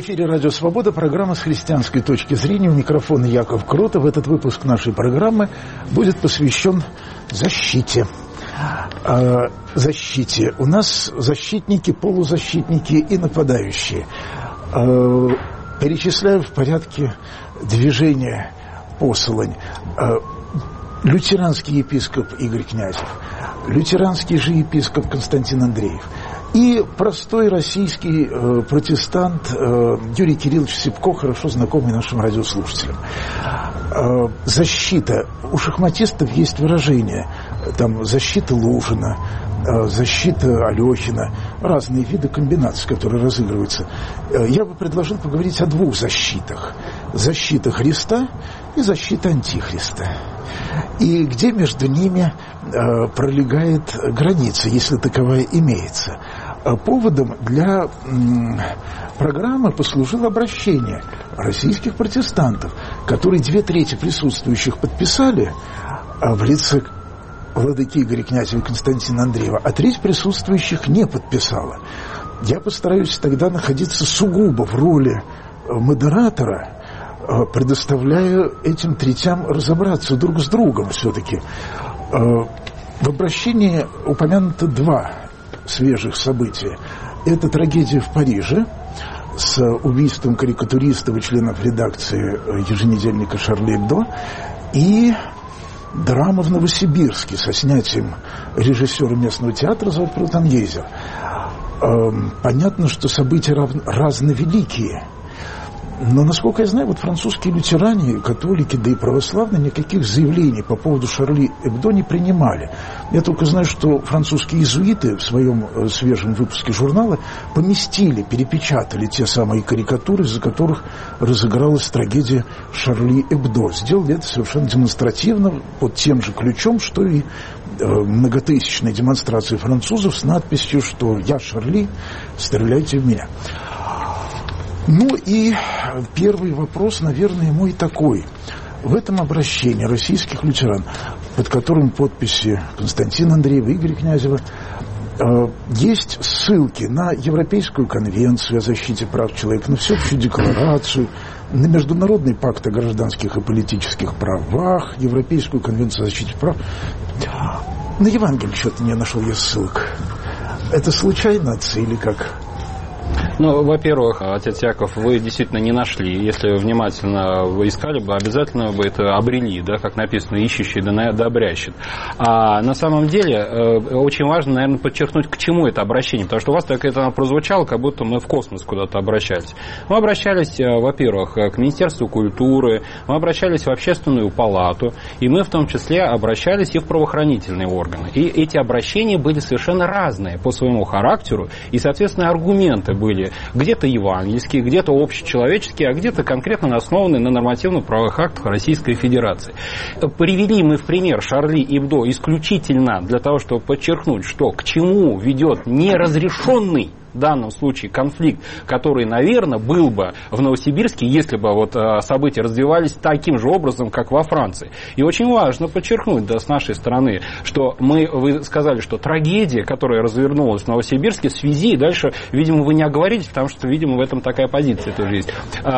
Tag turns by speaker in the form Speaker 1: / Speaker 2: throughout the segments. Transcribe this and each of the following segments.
Speaker 1: эфире «Радио Свобода», программа «С христианской точки зрения». У микрофона Яков Кротов. Этот выпуск нашей программы будет посвящен защите. Защите. У нас защитники, полузащитники и нападающие. Перечисляю в порядке движения посылань. Лютеранский епископ Игорь Князев, лютеранский же епископ Константин Андреев и простой российский протестант Юрий Кириллович Сипко, хорошо знакомый нашим радиослушателям. Защита. У шахматистов есть выражение, там защита Лужина, защита Алехина, разные виды комбинаций, которые разыгрываются. Я бы предложил поговорить о двух защитах. Защита Христа и защита Антихриста. И где между ними пролегает граница, если таковая имеется. Поводом для программы послужило обращение российских протестантов, которые 2/3 присутствующих подписали в лице владыки Игоря Князева и Константина Андреева, а 1/3 присутствующих не подписала. Я постараюсь тогда находиться сугубо в роли модератора, предоставляя этим третям разобраться друг с другом все-таки. В обращении упомянуто два свежих события. Это трагедия в Париже с убийством карикатуристов и членов редакции еженедельника «Шарли Эбдо» и драма в Новосибирске со снятием режиссера местного театра Зоотпру Тангейзер. Понятно, что события разновеликие. Но, насколько я знаю, вот французские лютеране, католики, да и православные никаких заявлений по поводу Шарли Эбдо не принимали. Я только знаю, что французские иезуиты в своем свежем выпуске журнала поместили, перепечатали те самые карикатуры, из-за которых разыгралась трагедия Шарли Эбдо. Сделали это совершенно демонстративно, под тем же ключом, что и многотысячные демонстрации французов с надписью, что «Я Шарли, стреляйте в меня». Ну и первый вопрос, наверное, мой такой. В этом обращении российских лютеран, под которым подписи Константина Андреева, Игоря Князева, есть ссылки на Европейскую конвенцию о защите прав человека, на Всеобщую декларацию, на Международный пакт о гражданских и политических правах, Европейскую конвенцию о защите прав. На Евангелие что-то не нашел я ссылок. Это случайно, отцы, или как?
Speaker 2: Ну, во-первых, отец Яков, вы действительно не нашли. Если внимательно вы искали бы, обязательно бы это обрели, да, как написано, ищущий да обрящет. А на самом деле очень важно, наверное, подчеркнуть, к чему это обращение, потому что у вас так это прозвучало, как будто мы в космос куда-то обращались. Мы обращались, во-первых, к Министерству культуры, мы обращались в Общественную палату, и мы в том числе обращались и в правоохранительные органы. И эти обращения были совершенно разные по своему характеру, и, соответственно, аргументы были где-то евангельские, где-то общечеловеческие, а где-то конкретно основанные на нормативно-правовых актах Российской Федерации. Привели мы в пример Шарли Эбдо исключительно для того, чтобы подчеркнуть, что к чему ведет неразрешенный в данном случае конфликт, который, наверное, был бы в Новосибирске, если бы вот события развивались таким же образом, как во Франции. И очень важно подчеркнуть, да, с нашей стороны, что вы сказали, что трагедия, которая развернулась в Новосибирске, в связи, и дальше, видимо, вы не оговорились, потому что, видимо, в этом такая позиция тоже есть.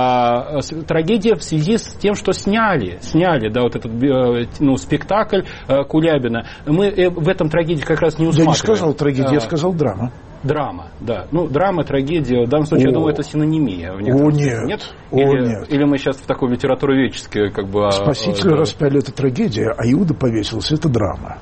Speaker 2: Трагедия в связи с тем, что сняли, да, вот этот спектакль Кулябина. Мы в этом трагедии как раз не усматриваем.
Speaker 1: Я не сказал трагедия, я сказал драма.
Speaker 2: Драма, да. Ну, драма, трагедия, в данном случае, я думаю, это синонимия.
Speaker 1: Нет.
Speaker 2: Или мы сейчас в такой литературоведческой, как бы...
Speaker 1: Спасителя распяли — это трагедия, а Иуда повесился — это драма.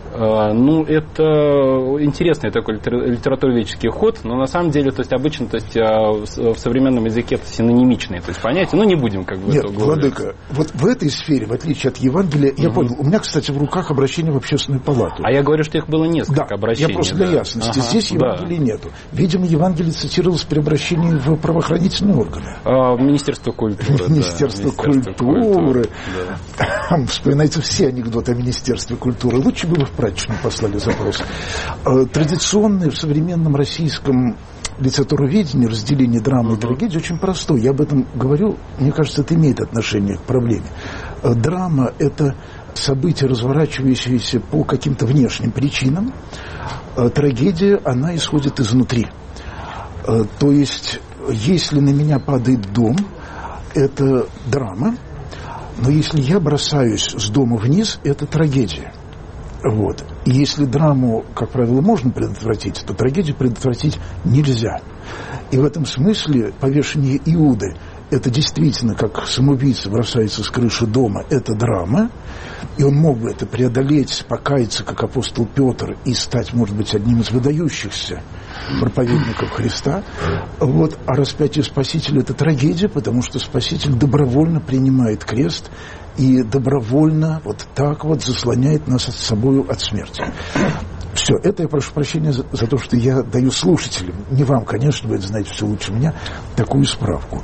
Speaker 2: Ну, это интересный такой литературоведческий ход, но на самом деле, то есть обычно, то есть в современном языке это синонимичные, то есть понятия, но не будем как бы...
Speaker 1: Нет, владыка, вот в этой сфере, в отличие от Евангелия, я понял, у меня, кстати, в руках обращение в Общественную палату.
Speaker 2: А я говорю, что их было несколько обращений.
Speaker 1: Я просто для ясности, здесь Евангелия нету. Видимо, Евангелие цитировалось при обращении в правоохранительные органы.
Speaker 2: Министерство культуры.
Speaker 1: Министерство культуры. Вспоминайте все анекдоты о Министерстве культуры. Лучше бы вы в прачечную послали запрос. Традиционное в современном российском литературоведении разделение драмы и трагедии очень простое. Я об этом говорю, мне кажется, это имеет отношение к проблеме. Драма – это события, разворачивающиеся по каким-то внешним причинам. Трагедия, она исходит изнутри. То есть если на меня падает дом, это драма, но если я бросаюсь с дома вниз, это трагедия. Вот. И если драму, как правило, можно предотвратить, то трагедию предотвратить нельзя. И в этом смысле повешение Иуды – это действительно, как самоубийца бросается с крыши дома, это драма, и он мог бы это преодолеть, покаяться, как апостол Петр, и стать, может быть, одним из выдающихся проповедников Христа. Вот. А распятие Спасителя – это трагедия, потому что Спаситель добровольно принимает крест и добровольно вот так вот заслоняет нас от собою от смерти. Все, это я прошу прощения за то, что я даю слушателям, не вам, конечно, вы это знаете все лучше меня, такую справку.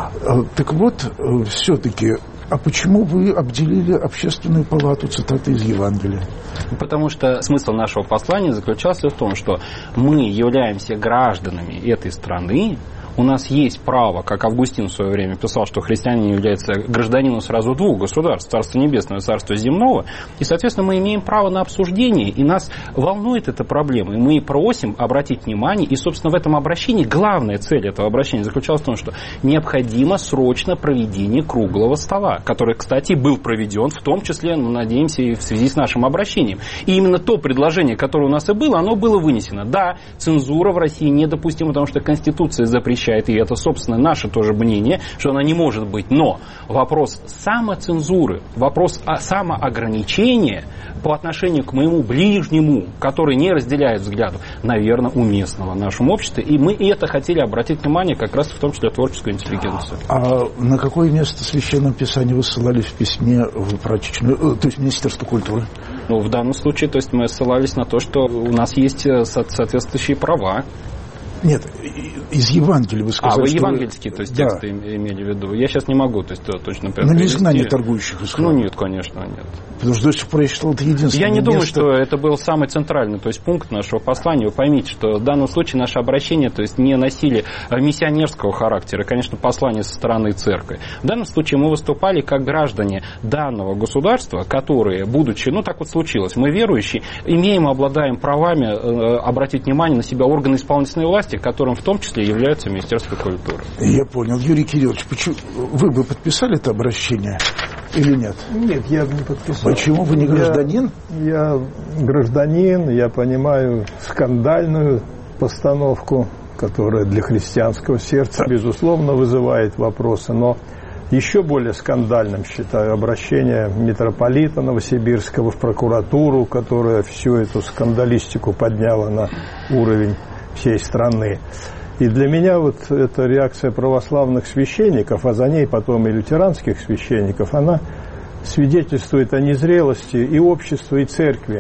Speaker 1: Так вот, все-таки, а почему вы обделили Общественную палату цитатой из Евангелия?
Speaker 2: Потому что смысл нашего послания заключался в том, что мы являемся гражданами этой страны, у нас есть право, как Августин в свое время писал, что христианин является гражданином сразу двух государств, Царства Небесного и Царства Земного, и, соответственно, мы имеем право на обсуждение, и нас волнует эта проблема, и мы просим обратить внимание, и, собственно, в этом обращении, главная цель этого обращения заключалась в том, что необходимо срочно проведение круглого стола, который, кстати, был проведен, в том числе, мы надеемся, и в связи с нашим обращением. И именно то предложение, которое у нас и было, оно было вынесено. Да, цензура в России недопустима, потому что Конституция запрещает, и это, собственно, наше тоже мнение, что она не может быть. Но вопрос самоцензуры, вопрос самоограничения по отношению к моему ближнему, который не разделяет взглядов, наверное, уместного в нашем обществе. И мы это хотели обратить внимание как раз в том числе творческую интеллигенцию.
Speaker 1: А на какое место Священного Писания вы ссылались в письме в прачечную, то есть Министерство культуры?
Speaker 2: Ну, в данном случае, то есть мы ссылались на то, что у нас есть соответствующие права.
Speaker 1: Нет, из Евангелия вы сказали.
Speaker 2: Вы евангельские, то есть, да, тексты имели в виду. Я сейчас не могу, то есть, точно
Speaker 1: привести. На незнание торгующих исходов.
Speaker 2: Ну, нет, конечно, нет.
Speaker 1: Потому что до сих пор я считал, это единственное
Speaker 2: Я не думаю, что это был самый центральный, то есть, пункт нашего послания. Вы поймите, что в данном случае наше обращение, то есть, не носили миссионерского характера, конечно, послание со стороны церкви. В данном случае мы выступали как граждане данного государства, которые, будучи, ну, так вот случилось, мы верующие, имеем, обладаем правами обратить внимание на себя органы исполнительной власти, которым в том числе является Министерство культуры.
Speaker 1: Я понял. Юрий Кириллович, вы бы подписали это обращение или нет?
Speaker 3: Нет, я бы не подписал.
Speaker 1: Почему? Вы не гражданин?
Speaker 3: Я гражданин, я понимаю скандальную постановку, которая для христианского сердца, безусловно, вызывает вопросы, но еще более скандальным считаю обращение митрополита Новосибирского в прокуратуру, которая всю эту скандалистику подняла на уровень всей страны. И для меня вот эта реакция православных священников, а за ней потом и лютеранских священников, она свидетельствует о незрелости и общества, и церкви.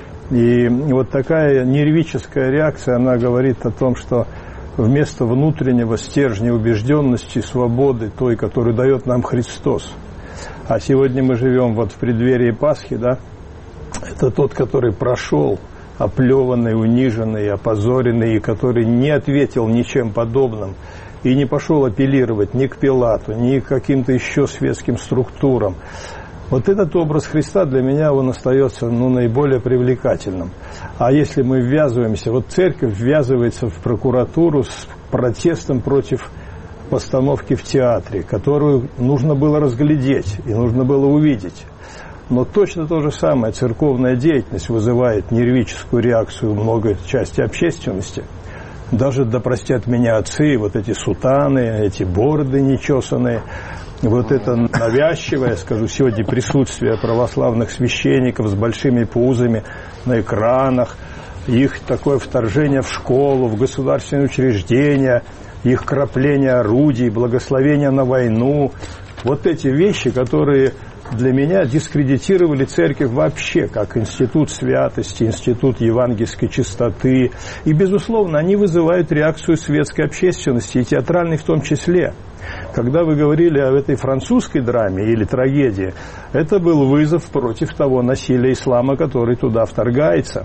Speaker 3: И вот такая нервическая реакция, она говорит о том, что вместо внутреннего стержня убежденности, свободы, той, которую дает нам Христос, а сегодня мы живем вот в преддверии Пасхи, да, это тот, который прошел, оплеванный, униженный, опозоренный, и который не ответил ничем подобным и не пошел апеллировать ни к Пилату, ни к каким-то еще светским структурам. Вот этот образ Христа для меня, он остается наиболее привлекательным. А если мы ввязываемся, вот церковь ввязывается в прокуратуру с протестом против постановки в театре, которую нужно было разглядеть и нужно было увидеть. Но точно то же самое церковная деятельность вызывает нервическую реакцию многой части общественности. Даже, да простят меня отцы, вот эти сутаны, эти бороды нечесанные, вот это навязчивое, скажу, сегодня присутствие православных священников с большими пузами на экранах, их такое вторжение в школу, в государственные учреждения, их крапление орудий, благословение на войну. Вот эти вещи, которые для меня дискредитировали церковь вообще, как институт святости, институт евангельской чистоты. И, безусловно, они вызывают реакцию светской общественности, и театральной в том числе. Когда вы говорили об этой французской драме или трагедии, это был вызов против того насилия ислама, который туда вторгается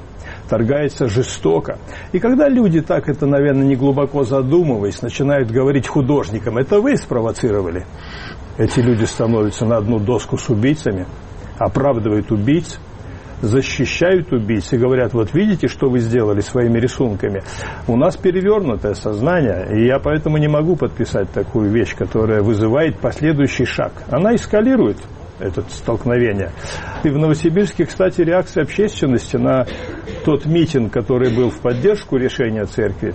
Speaker 3: жестоко. И когда люди так это, наверное, не глубоко задумываясь, начинают говорить художникам, это вы спровоцировали. Эти люди становятся на одну доску с убийцами, оправдывают убийц, защищают убийц и говорят, вот видите, что вы сделали своими рисунками. У нас перевернутое сознание, и я поэтому не могу подписать такую вещь, которая вызывает последующий шаг. Она эскалирует это столкновение. И в Новосибирске, кстати, реакция общественности на тот митинг, который был в поддержку решения церкви,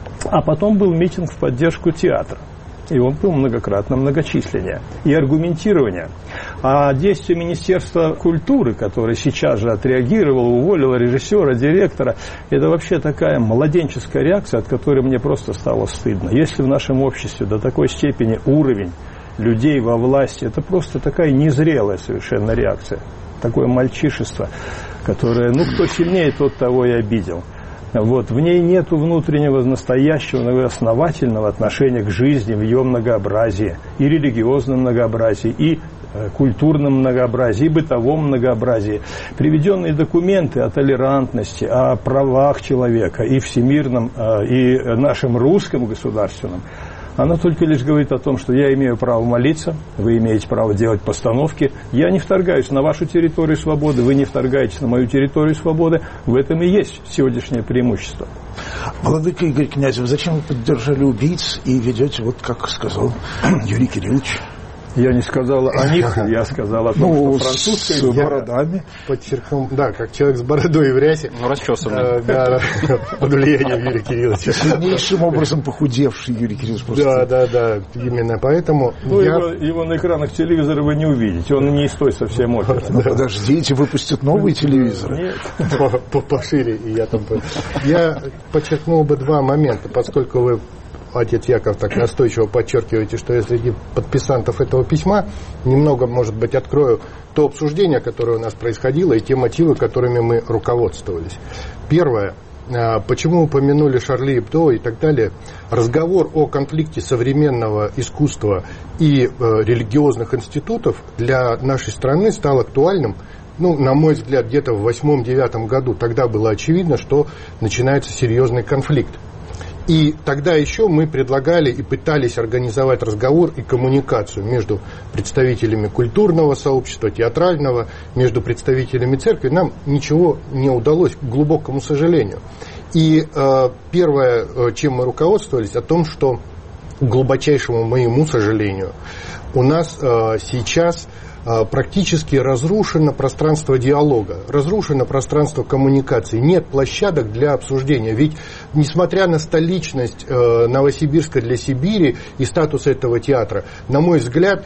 Speaker 3: а потом был митинг в поддержку театра. И он был многочисленнее. И аргументирование. А действие Министерства культуры, которое сейчас же отреагировало, уволило режиссера, директора, это вообще такая младенческая реакция, от которой мне просто стало стыдно. Если в нашем обществе до такой степени уровень людей во власти, это просто такая незрелая совершенно реакция. Такое мальчишество, которое, кто сильнее, тот того и обидел. Вот. В ней нет внутреннего, настоящего, основательного отношения к жизни в ее многообразии, и религиозном многообразии, и культурном многообразии, и бытовом многообразии. Приведенные документы о толерантности, о правах человека, и всемирном, и нашем русском государственном, она только лишь говорит о том, что я имею право молиться, вы имеете право делать постановки, я не вторгаюсь на вашу территорию свободы, вы не вторгаетесь на мою территорию свободы, в этом и есть сегодняшнее преимущество.
Speaker 1: Владыка Игорь Князев, зачем вы поддержали убийц и ведете, вот как сказал Юрий Кириллович?
Speaker 3: Я не сказал о них, я сказал о том, что французская
Speaker 1: с бородами.
Speaker 4: Подчеркнул, да, как человек с бородой в рясе.
Speaker 2: Расчесанный.
Speaker 4: Да, под влиянием Юрия Кирилловича.
Speaker 1: Сильнейшим образом похудевший Юрий Кириллович.
Speaker 4: Да, именно поэтому...
Speaker 3: Его на экранах телевизора вы не увидите, он не из той совсем оперы.
Speaker 1: Подождите, выпустят новые телевизоры.
Speaker 4: Нет. Пошире, и я там... Я подчеркнул бы два момента, поскольку вы, отец Яков, так настойчиво подчеркиваете, что я среди подписантов этого письма немного, может быть, открою то обсуждение, которое у нас происходило, и те мотивы, которыми мы руководствовались. Первое. Почему упомянули Шарли Эбдо и так далее? Разговор о конфликте современного искусства и религиозных институтов для нашей страны стал актуальным, на мой взгляд, где-то в 8-9 году. Тогда было очевидно, что начинается серьезный конфликт. И тогда еще мы предлагали и пытались организовать разговор и коммуникацию между представителями культурного сообщества, театрального, между представителями церкви. Нам ничего не удалось, к глубокому сожалению. И первое, чем мы руководствовались, о том, что, к глубочайшему моему сожалению, у нас сейчас практически разрушено пространство диалога, разрушено пространство коммуникации. Нет площадок для обсуждения. Ведь, несмотря на столичность Новосибирска для Сибири и статус этого театра, на мой взгляд,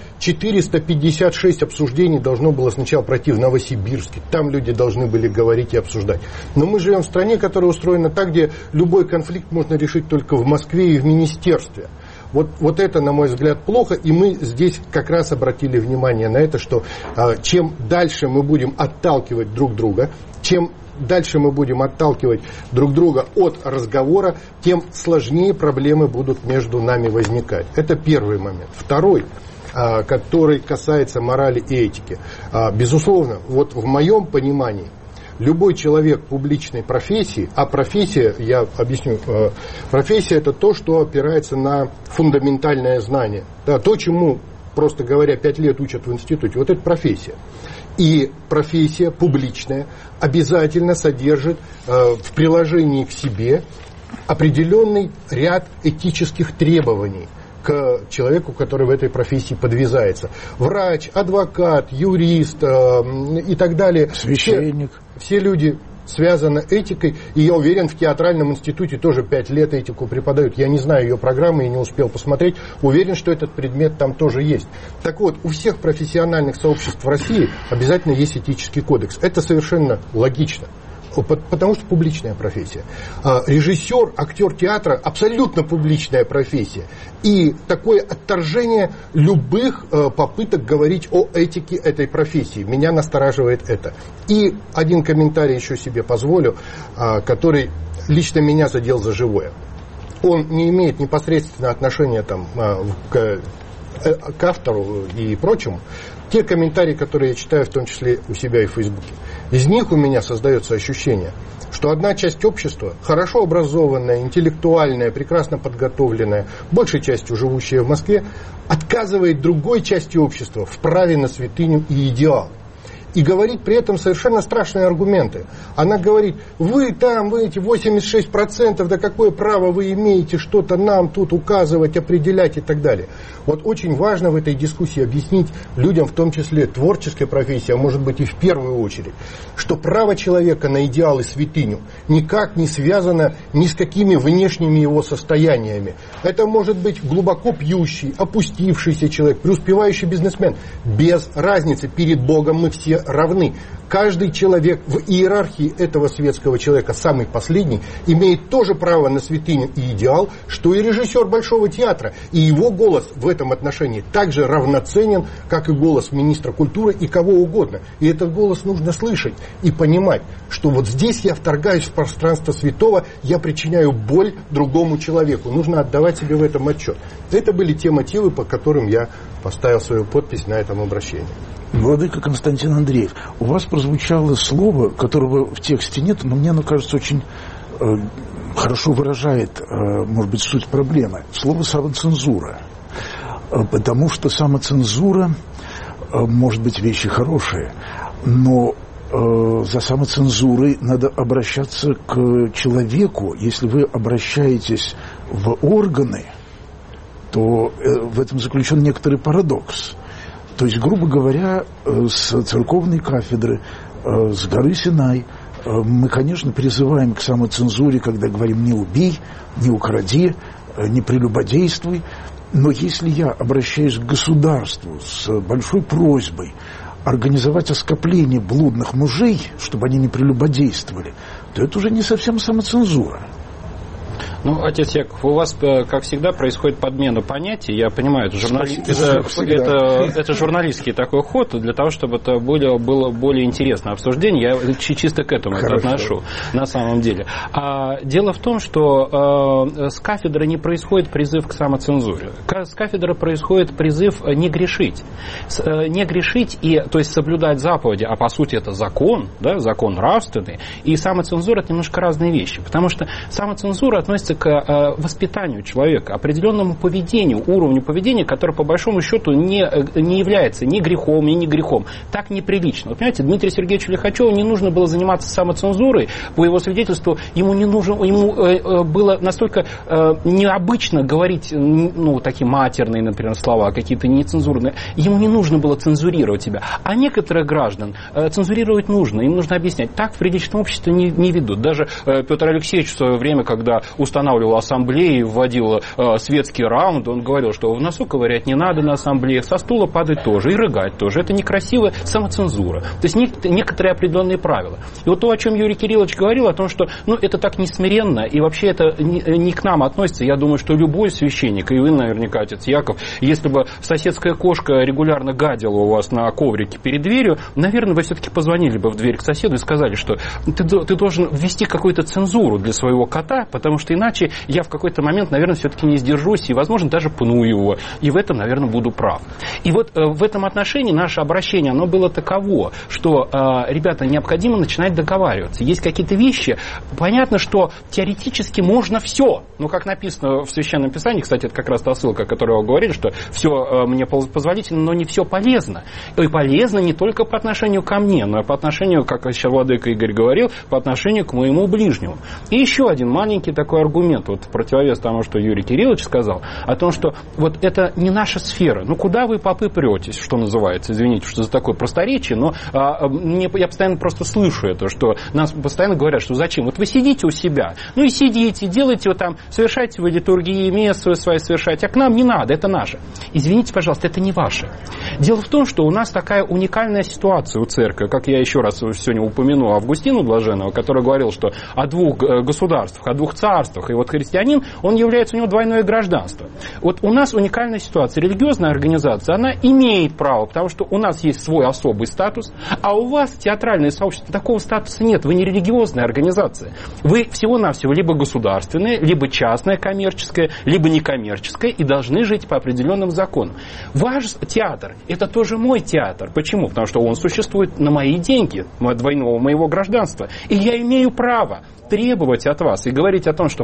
Speaker 4: 456 обсуждений должно было сначала пройти в Новосибирске. Там люди должны были говорить и обсуждать. Но мы живем в стране, которая устроена так, где любой конфликт можно решить только в Москве и в министерстве. Вот это, на мой взгляд, плохо, и мы здесь как раз обратили внимание на это, что чем дальше мы будем отталкивать друг друга, чем дальше мы будем отталкивать друг друга от разговора, тем сложнее проблемы будут между нами возникать. Это первый момент. Второй, который касается морали и этики. Безусловно, вот в моем понимании, любой человек публичной профессии, а профессия, я объясню, профессия — это то, что опирается на фундаментальное знание. Да, то, чему, просто говоря, 5 лет учат в институте, вот это профессия. И профессия публичная обязательно содержит в приложении к себе определенный ряд этических требований к человеку, который в этой профессии подвязается. Врач, адвокат, юрист и так далее.
Speaker 1: Священник.
Speaker 4: Все люди связаны этикой, и я уверен, в театральном институте тоже 5 лет этику преподают. Я не знаю ее программы и не успел посмотреть. Уверен, что этот предмет там тоже есть. Так вот, у всех профессиональных сообществ в России обязательно есть этический кодекс. Это совершенно логично. Потому что публичная профессия. Режиссер, актер театра — абсолютно публичная профессия. И такое отторжение любых попыток говорить о этике этой профессии. Меня настораживает это. И один комментарий еще себе позволю, который лично меня задел за живое. Он не имеет непосредственного отношения к автору и прочему. Те комментарии, которые я читаю, в том числе у себя и в Фейсбуке, из них у меня создается ощущение, что одна часть общества, хорошо образованная, интеллектуальная, прекрасно подготовленная, большей частью живущая в Москве, отказывает другой части общества в праве на святыню и идеал. и говорит при этом совершенно страшные аргументы. Она говорит, вы эти 86%, да какое право вы имеете что-то нам тут указывать, определять и так далее. Вот очень важно в этой дискуссии объяснить людям, в том числе творческой профессии, а может быть и в первую очередь, что право человека на идеал и святыню никак не связано ни с какими внешними его состояниями. Это может быть глубоко пьющий, опустившийся человек, преуспевающий бизнесмен. Без разницы, перед Богом мы все равны. Каждый человек в иерархии этого светского человека, самый последний, имеет тоже право на святыню и идеал, что и режиссер Большого театра. И его голос в этом отношении также равноценен, как и голос министра культуры и кого угодно. И этот голос нужно слышать и понимать, что вот здесь я вторгаюсь в пространство святого, я причиняю боль другому человеку. Нужно отдавать себе в этом отчет. Это были те мотивы, по которым я поставил свою подпись на этом обращении.
Speaker 1: Владыка Константин Андреев, у вас прозвучало слово, которого в тексте нет, но мне оно кажется очень хорошо выражает, может быть, суть проблемы. Слово «самоцензура». Потому что самоцензура, может быть, вещи хорошие, но за самоцензурой надо обращаться к человеку. Если вы обращаетесь в органы, то в этом заключен некоторый парадокс. То есть, грубо говоря, с церковной кафедры, с горы Синай, мы, конечно, призываем к самоцензуре, когда говорим «не убей», «не укради», «не прелюбодействуй». Но если я обращаюсь к государству с большой просьбой организовать оскопление блудных мужей, чтобы они не прелюбодействовали, то это уже не совсем самоцензура.
Speaker 2: Ну, отец Яков, у вас, как всегда, происходит подмена понятий. Я понимаю, это журналистский такой ход для того, чтобы это было более интересное обсуждение. Я чисто к этому это отношу, на самом деле. Дело в том, что с кафедры не происходит призыв к самоцензуре. С кафедры происходит призыв не грешить. Не грешить, то есть соблюдать заповеди, а по сути это закон, да, закон нравственный, и самоцензура – это немножко разные вещи. Потому что самоцензура относится к воспитанию человека, определенному поведению, уровню поведения, которое по большому счету не является ни грехом, ни не грехом. Так неприлично. Вот, понимаете, Дмитрию Сергеевичу Лихачеву не нужно было заниматься самоцензурой. По его свидетельству, ему было настолько необычно говорить, такие матерные, например, слова, какие-то нецензурные. Ему не нужно было цензурировать себя. А некоторых граждан цензурировать нужно. Им нужно объяснять. Так в приличном обществе не ведут. Даже Петр Алексеевич в свое время, когда устанавливал ассамблеи, вводил светский раунд, он говорил, что в носу ковырять не надо на ассамблеях, со стула падать тоже, и рыгать тоже. Это некрасивая самоцензура. То есть некоторые определенные правила. И вот то, о чем Юрий Кириллович говорил, о том, что это так несмиренно, и вообще это не к нам относится. Я думаю, что любой священник, и вы наверняка, отец Яков, если бы соседская кошка регулярно гадила у вас на коврике перед дверью, наверное, вы все-таки позвонили бы в дверь к соседу и сказали, что ты должен ввести какую-то цензуру для своего кота, потому что иначе я в какой-то момент, наверное, все-таки не сдержусь и, возможно, даже пну его. И в этом, наверное, буду прав. И вот в этом отношении наше обращение, оно было таково, что, ребята, необходимо начинать договариваться. Есть какие-то вещи, понятно, что теоретически можно все. Но, как написано в Священном Писании, кстати, это как раз та ссылка, о которой вы говорили, что все мне позволительно, но не все полезно. И полезно не только по отношению ко мне, но и по отношению, как сейчас владыка Игорь говорил, по отношению к моему ближнему. И еще один маленький такой аргумент, вот в противовес тому, что Юрий Кириллович сказал, о том, что вот это не наша сфера. Куда вы, попы, претесь, что называется? Извините, что за такое просторечие, но я постоянно просто слышу это, что нас постоянно говорят, что зачем? Вот вы сидите у себя, и сидите, делайте вот там, совершайте вы литургии, мессы свои совершайте, а к нам не надо, это наше. Извините, пожалуйста, это не ваше. Дело в том, что у нас такая уникальная ситуация у церкви, как я еще раз сегодня упомяну Августину Блаженного, который говорил, что о двух государствах, о двух царствах, и вот христианин, у него двойное гражданство. Вот у нас уникальная ситуация. Религиозная организация, она имеет право, потому что у нас есть свой особый статус, а у вас, театральное сообщество, такого статуса нет. Вы не религиозная организация. Вы всего-навсего либо государственная, либо частная коммерческая, либо некоммерческая, и должны жить по определенным законам. Ваш театр, это тоже мой театр. Почему? Потому что он существует на мои деньги, двойного моего гражданства. И я имею право требовать от вас и говорить о том, что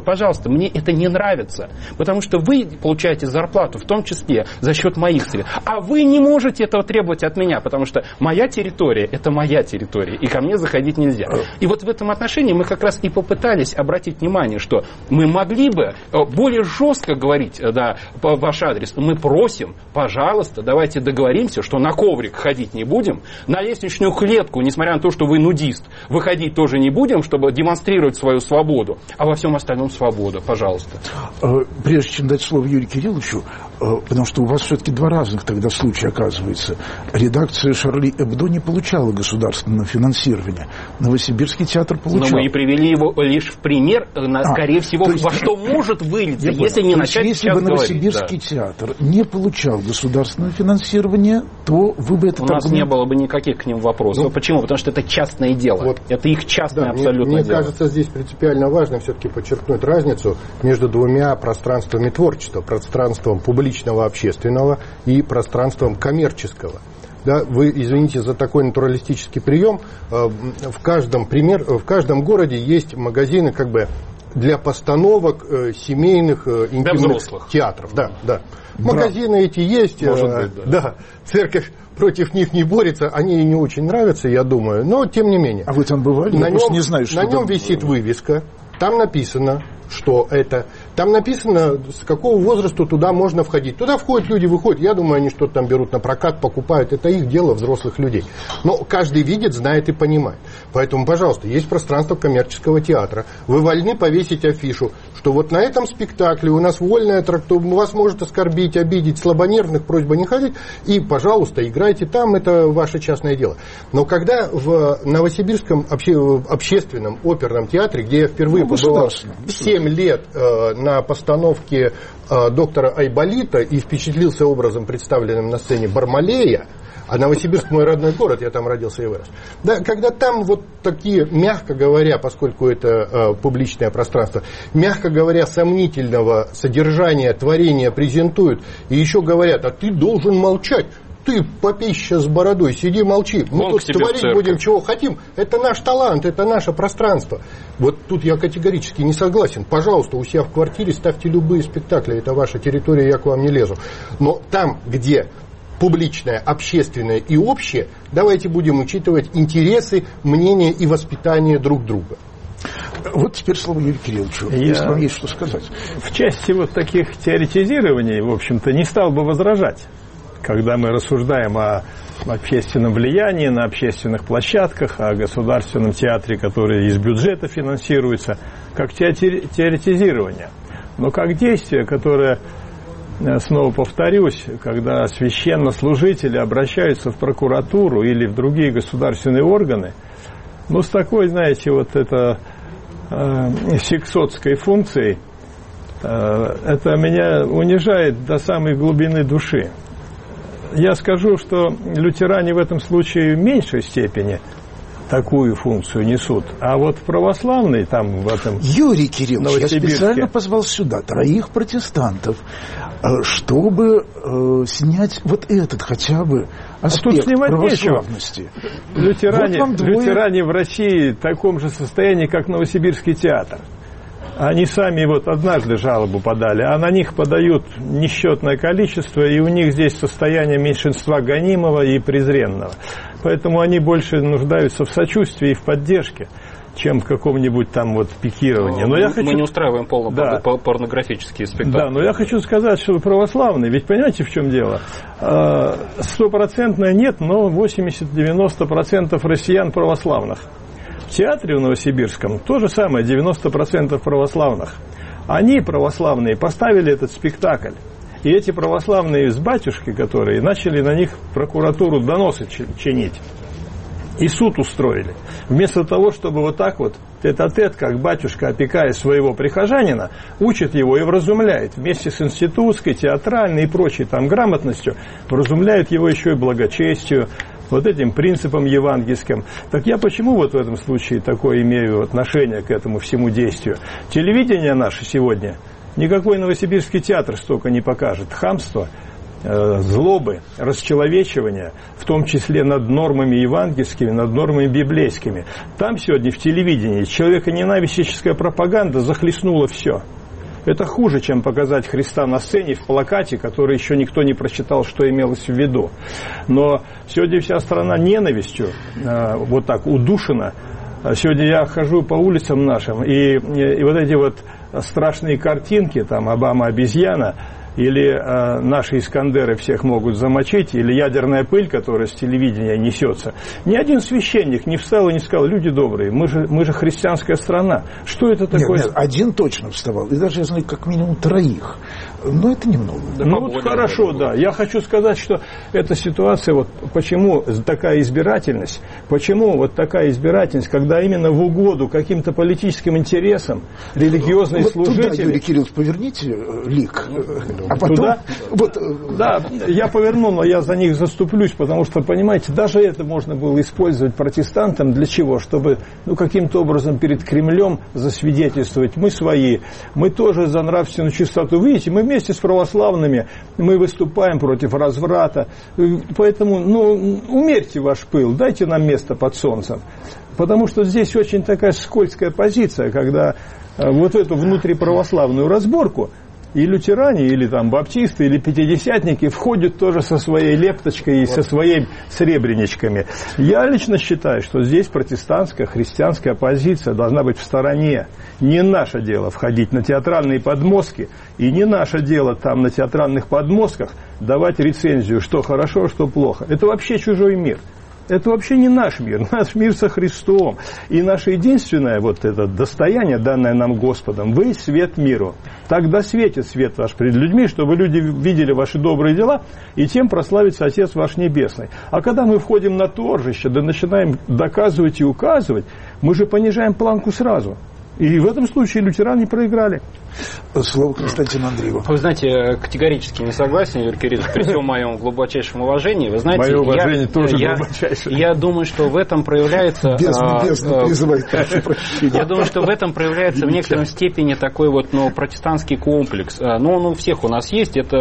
Speaker 2: пожалуйста, мне это не нравится, потому что вы получаете зарплату, в том числе за счет моих средств, а вы не можете этого требовать от меня, потому что моя территория – это моя территория, и ко мне заходить нельзя. И вот в этом отношении мы как раз и попытались обратить внимание, что мы могли бы более жестко говорить, да, по ваш адрес. Мы просим, пожалуйста, давайте договоримся, что на коврик ходить не будем, на лестничную клетку, несмотря на то, что вы нудист, выходить тоже не будем, чтобы демонстрировать свою свободу, а во всем остальном свобода, пожалуйста.
Speaker 1: Прежде чем дать слово Юрию Кирилловичу, потому что у вас все-таки два разных тогда случая оказывается. Редакция «Шарли Эбдо» не получала государственного финансирования. Новосибирский театр получал.
Speaker 2: Но мы и привели его лишь в пример, скорее всего, во что может вылиться, если не начать
Speaker 1: сейчас говорить. Если бы Новосибирский театр не получал государственное финансирование, то вы бы это...
Speaker 2: У нас не было бы никаких к ним вопросов. Ну, почему? Потому что это частное дело. Вот. Это их частное абсолютно дело.
Speaker 4: Мне кажется, здесь принципиально важно все-таки подчеркнуть разницу между двумя пространствами творчества. Пространством публичного, общественного и пространством коммерческого. Да, вы извините за такой натуралистический прием. В каждом городе есть магазины как бы для постановок семейных интимных театров. Да, да. Магазины эти есть. Может быть, да. Церковь против них не борется, они ей не очень нравятся, я думаю, но тем не менее.
Speaker 1: А вы там бывали?
Speaker 4: На нем висит вывеска, там написано, что это. Там написано, с какого возраста туда можно входить. Туда входят люди, выходят. Я думаю, они что-то там берут на прокат, покупают. Это их дело, взрослых людей. Но каждый видит, знает и понимает. Поэтому, пожалуйста, есть пространство коммерческого театра. Вы вольны повесить афишу, что вот на этом спектакле у нас вольная трактовка, вас может оскорбить, обидеть, слабонервных, просьба не ходить. И, пожалуйста, играйте там, это ваше частное дело. Но когда в Новосибирском общественном оперном театре, где я впервые побывал 7 лет на постановке доктора Айболита и впечатлился образом, представленным на сцене Бармалея, а Новосибирск мой родной город, я там родился и вырос. Да, когда там вот такие, мягко говоря, поскольку это публичное пространство, мягко говоря, сомнительного содержания, творения презентуют, и еще говорят, а ты должен молчать. Ты, попища с бородой, сиди, молчи. Мы тут творить будем, чего хотим. Это наш талант, это наше пространство. Вот тут я категорически не согласен. Пожалуйста, у себя в квартире ставьте любые спектакли. Это ваша территория, я к вам не лезу. Но там, где публичное, общественное и общее, давайте будем учитывать интересы, мнения и воспитание друг друга.
Speaker 1: Вот теперь слово Юрию Кирилловичу, если вам есть что сказать.
Speaker 3: В части вот таких теоретизирований, в общем-то, не стал бы возражать. Когда мы рассуждаем о общественном влиянии на общественных площадках, о государственном театре, который из бюджета финансируется, как теоретизирование. Но как действие, которое, снова повторюсь, когда священнослужители обращаются в прокуратуру или в другие государственные органы, ну, с такой, знаете, вот это сексотской функцией, это меня унижает до самой глубины души. Я скажу, что лютеране в этом случае в меньшей степени такую функцию несут. А вот православные там в этом
Speaker 1: Юрий Кириллович, я специально позвал сюда 3 протестантов, чтобы снять вот этот хотя бы аспект православности.
Speaker 3: Лютеране в России в таком же состоянии, как Новосибирский театр. Они сами вот однажды жалобу подали, а на них подают несчетное количество, и у них здесь состояние меньшинства гонимого и презренного. Поэтому они больше нуждаются в сочувствии и в поддержке, чем в каком-нибудь там вот пикировании.
Speaker 2: Но мы не устраиваем порнографические спектакли.
Speaker 3: Да, но я хочу сказать, что православные, ведь понимаете, в чем дело? 100% нет, но 80-90% россиян православных. В театре в Новосибирском то же самое, 90% православных. Они, православные, поставили этот спектакль. И эти православные с батюшки, которые начали на них прокуратуру доносы чинить. И суд устроили. Вместо того, чтобы вот так вот, тет-а-тет, как батюшка, опекая своего прихожанина, учит его и вразумляет. Вместе с институтской, театральной и прочей там грамотностью, вразумляют его еще и благочестию, вот этим принципом евангельским. Так я почему вот в этом случае такое имею отношение к этому всему действию? Телевидение наше сегодня, никакой Новосибирский театр столько не покажет хамства злобы, расчеловечивания, в том числе над нормами евангельскими, над нормами библейскими. Там сегодня в телевидении человеконенавистническая пропаганда захлестнула все. Это хуже, чем показать Христа на сцене в плакате, который еще никто не прочитал, что имелось в виду. Но сегодня вся страна ненавистью вот так удушена. Сегодня я хожу по улицам нашим, и вот эти вот страшные картинки, там Обама-обезьяна, или наши Искандеры всех могут замочить, или ядерная пыль, которая с телевидения несется. Ни один священник не встал и не сказал: люди добрые, мы же христианская страна. Что это такое?
Speaker 1: Нет, один точно вставал, и даже я знаю как минимум 3. Но это немного.
Speaker 3: Ну вот хорошо, да. Я хочу сказать, что эта ситуация, вот почему такая избирательность, когда именно в угоду каким-то политическим интересам религиозные служители...
Speaker 1: Туда, Юрий Кириллович, поверните лик. А потом...
Speaker 3: Туда? Да, я поверну, но я за них заступлюсь, потому что, понимаете, даже это можно было использовать протестантам для чего? Чтобы каким-то образом перед Кремлем засвидетельствовать: мы свои, мы тоже за нравственную чистоту. Видите, мы вместе с православными, мы выступаем против разврата. Поэтому, умерьте ваш пыл, дайте нам место под солнцем. Потому что здесь очень такая скользкая позиция, когда вот эту внутриправославную разборку и лютеране, или там баптисты, или пятидесятники входят тоже со своей лепточкой и со своими сребреничками. Я лично считаю, что здесь протестантская, христианская позиция должна быть в стороне. Не наше дело входить на театральные подмостки, и не наше дело там на театральных подмостках давать рецензию, что хорошо, что плохо. Это вообще чужой мир. Это вообще не наш мир со Христом. И наше единственное вот это достояние, данное нам Господом: вы свет миру. Тогда светит свет ваш перед людьми, чтобы люди видели ваши добрые дела, и тем прославится Отец ваш Небесный. А когда мы входим на торжище, да начинаем доказывать и указывать, мы же понижаем планку сразу. И в этом случае лютеране проиграли.
Speaker 1: Слово Константину Андрееву.
Speaker 2: Вы знаете, категорически не согласен, Юрий Кириллович, при всем моем глубочайшем уважении. Вы знаете,
Speaker 3: мое уважение тоже глубочайшее.
Speaker 2: Я думаю, что в этом проявляется... Я думаю, что в этом проявляется в некоторой степени такой вот протестантский комплекс. Он у всех у нас есть. Это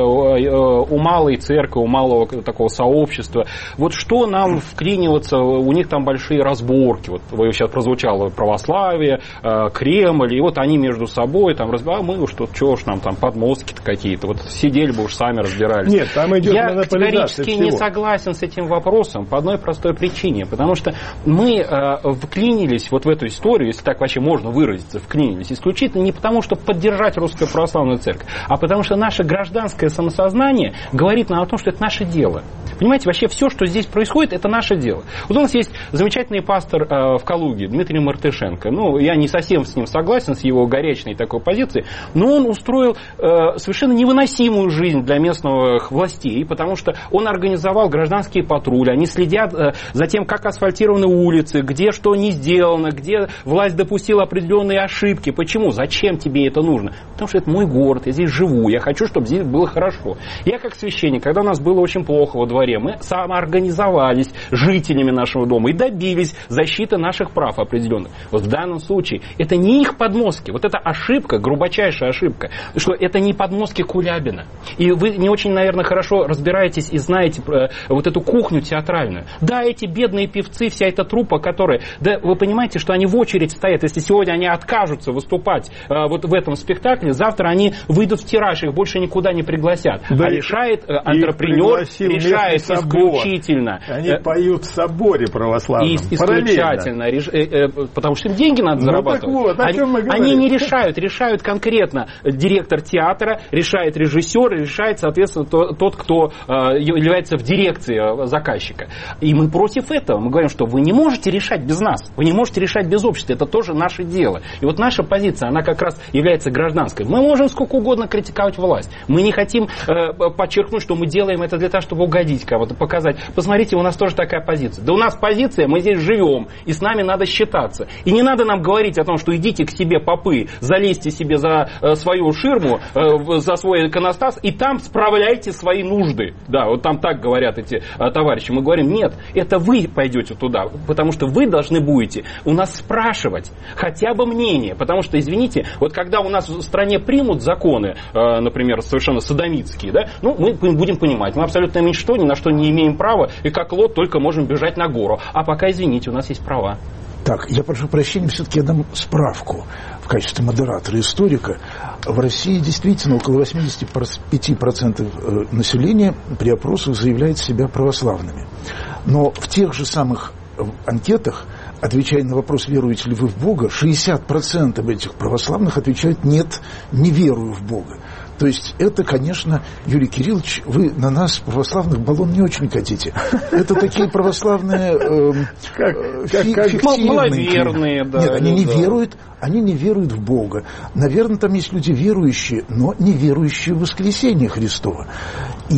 Speaker 2: у малой церкви, у малого такого сообщества. Вот что нам вклиниваться, у них там большие разборки. Вот сейчас прозвучало православие, Кремль, и вот они между собой там разбираются. Мы уж тут, чего уж нам там подмостки-то какие-то, вот сидели бы уж сами разбирались.
Speaker 3: Нет, там идет
Speaker 2: я категорически не согласен с этим вопросом по одной простой причине, потому что мы вклинились вот в эту историю, если так вообще можно выразиться, вклинились исключительно не потому, чтобы поддержать Русскую Православную Церковь, а потому что наше гражданское самосознание говорит нам о том, что это наше дело. Понимаете, вообще все, что здесь происходит, это наше дело. Вот у нас есть замечательный пастор в Калуге, Дмитрий Мартышенко. Я не совсем с ним согласен, с его горячной такой позицией, но он устроил совершенно невыносимую жизнь для местных властей, потому что он организовал гражданские патрули, они следят за тем, как асфальтированы улицы, где что не сделано, где власть допустила определенные ошибки. Почему? Зачем тебе это нужно? Потому что это мой город, я здесь живу, я хочу, чтобы здесь было хорошо. Я как священник, когда у нас было очень плохо во дворе, мы самоорганизовались жителями нашего дома и добились защиты наших прав определенных. Вот в данном случае это не их подмостки, вот эта ошибка, глубочайшая ошибка, что это не подмостки Кулябина. И вы не очень, наверное, хорошо разбираетесь и знаете вот эту кухню театральную. Да, эти бедные певцы, вся эта труппа, которая... Да, вы понимаете, что они в очередь стоят. Если сегодня они откажутся выступать вот в этом спектакле, завтра они выйдут в тираж, их больше никуда не пригласят. Да, а решает антрепренер, решает исключительно.
Speaker 3: Они поют в соборе православном.
Speaker 2: Исключительно. Потому что им деньги надо зарабатывать.
Speaker 3: Так вот, о чем мы говорим?
Speaker 2: Они не решают конкретно директор театра, решает режиссер, решает, соответственно, тот, кто является в дирекции заказчика. И мы против этого. Мы говорим, что вы не можете решать без нас, вы не можете решать без общества. Это тоже наше дело. И вот наша позиция, она как раз является гражданской. Мы можем сколько угодно критиковать власть. Мы не хотим подчеркнуть, что мы делаем это для того, чтобы угодить кого-то, показать. Посмотрите, у нас тоже такая позиция. Да у нас позиция, мы здесь живем, и с нами надо считаться. И не надо нам говорить о том, что идите к себе, попы, залезьте себе за свою ширму, за свой иконостас, и там справляйте свои нужды. Да, вот там так говорят эти товарищи. Мы говорим, нет, это вы пойдете туда, потому что вы должны будете у нас спрашивать хотя бы мнение, потому что, извините, вот когда у нас в стране примут законы, например, совершенно содомитские, да, ну, мы будем понимать, мы абсолютно ничто, ни на что не имеем права, и как Лот только можем бежать на гору. А пока, извините, у нас есть права.
Speaker 1: Так, я прошу прощения, все-таки я дам справку в качестве модератора, историка. В России действительно около 85% населения при опросах заявляет себя православными. Но в тех же самых анкетах, отвечая на вопрос, веруете ли вы в Бога, 60% этих православных отвечают «нет, не верую в Бога». То есть это, конечно, Юрий Кириллович, вы на нас, православных, баллон не очень катите. Это такие православные
Speaker 2: маловерные, да.
Speaker 1: Нет, они не веруют в Бога. Наверное, там есть люди верующие, но не верующие в воскресение Христово.
Speaker 3: А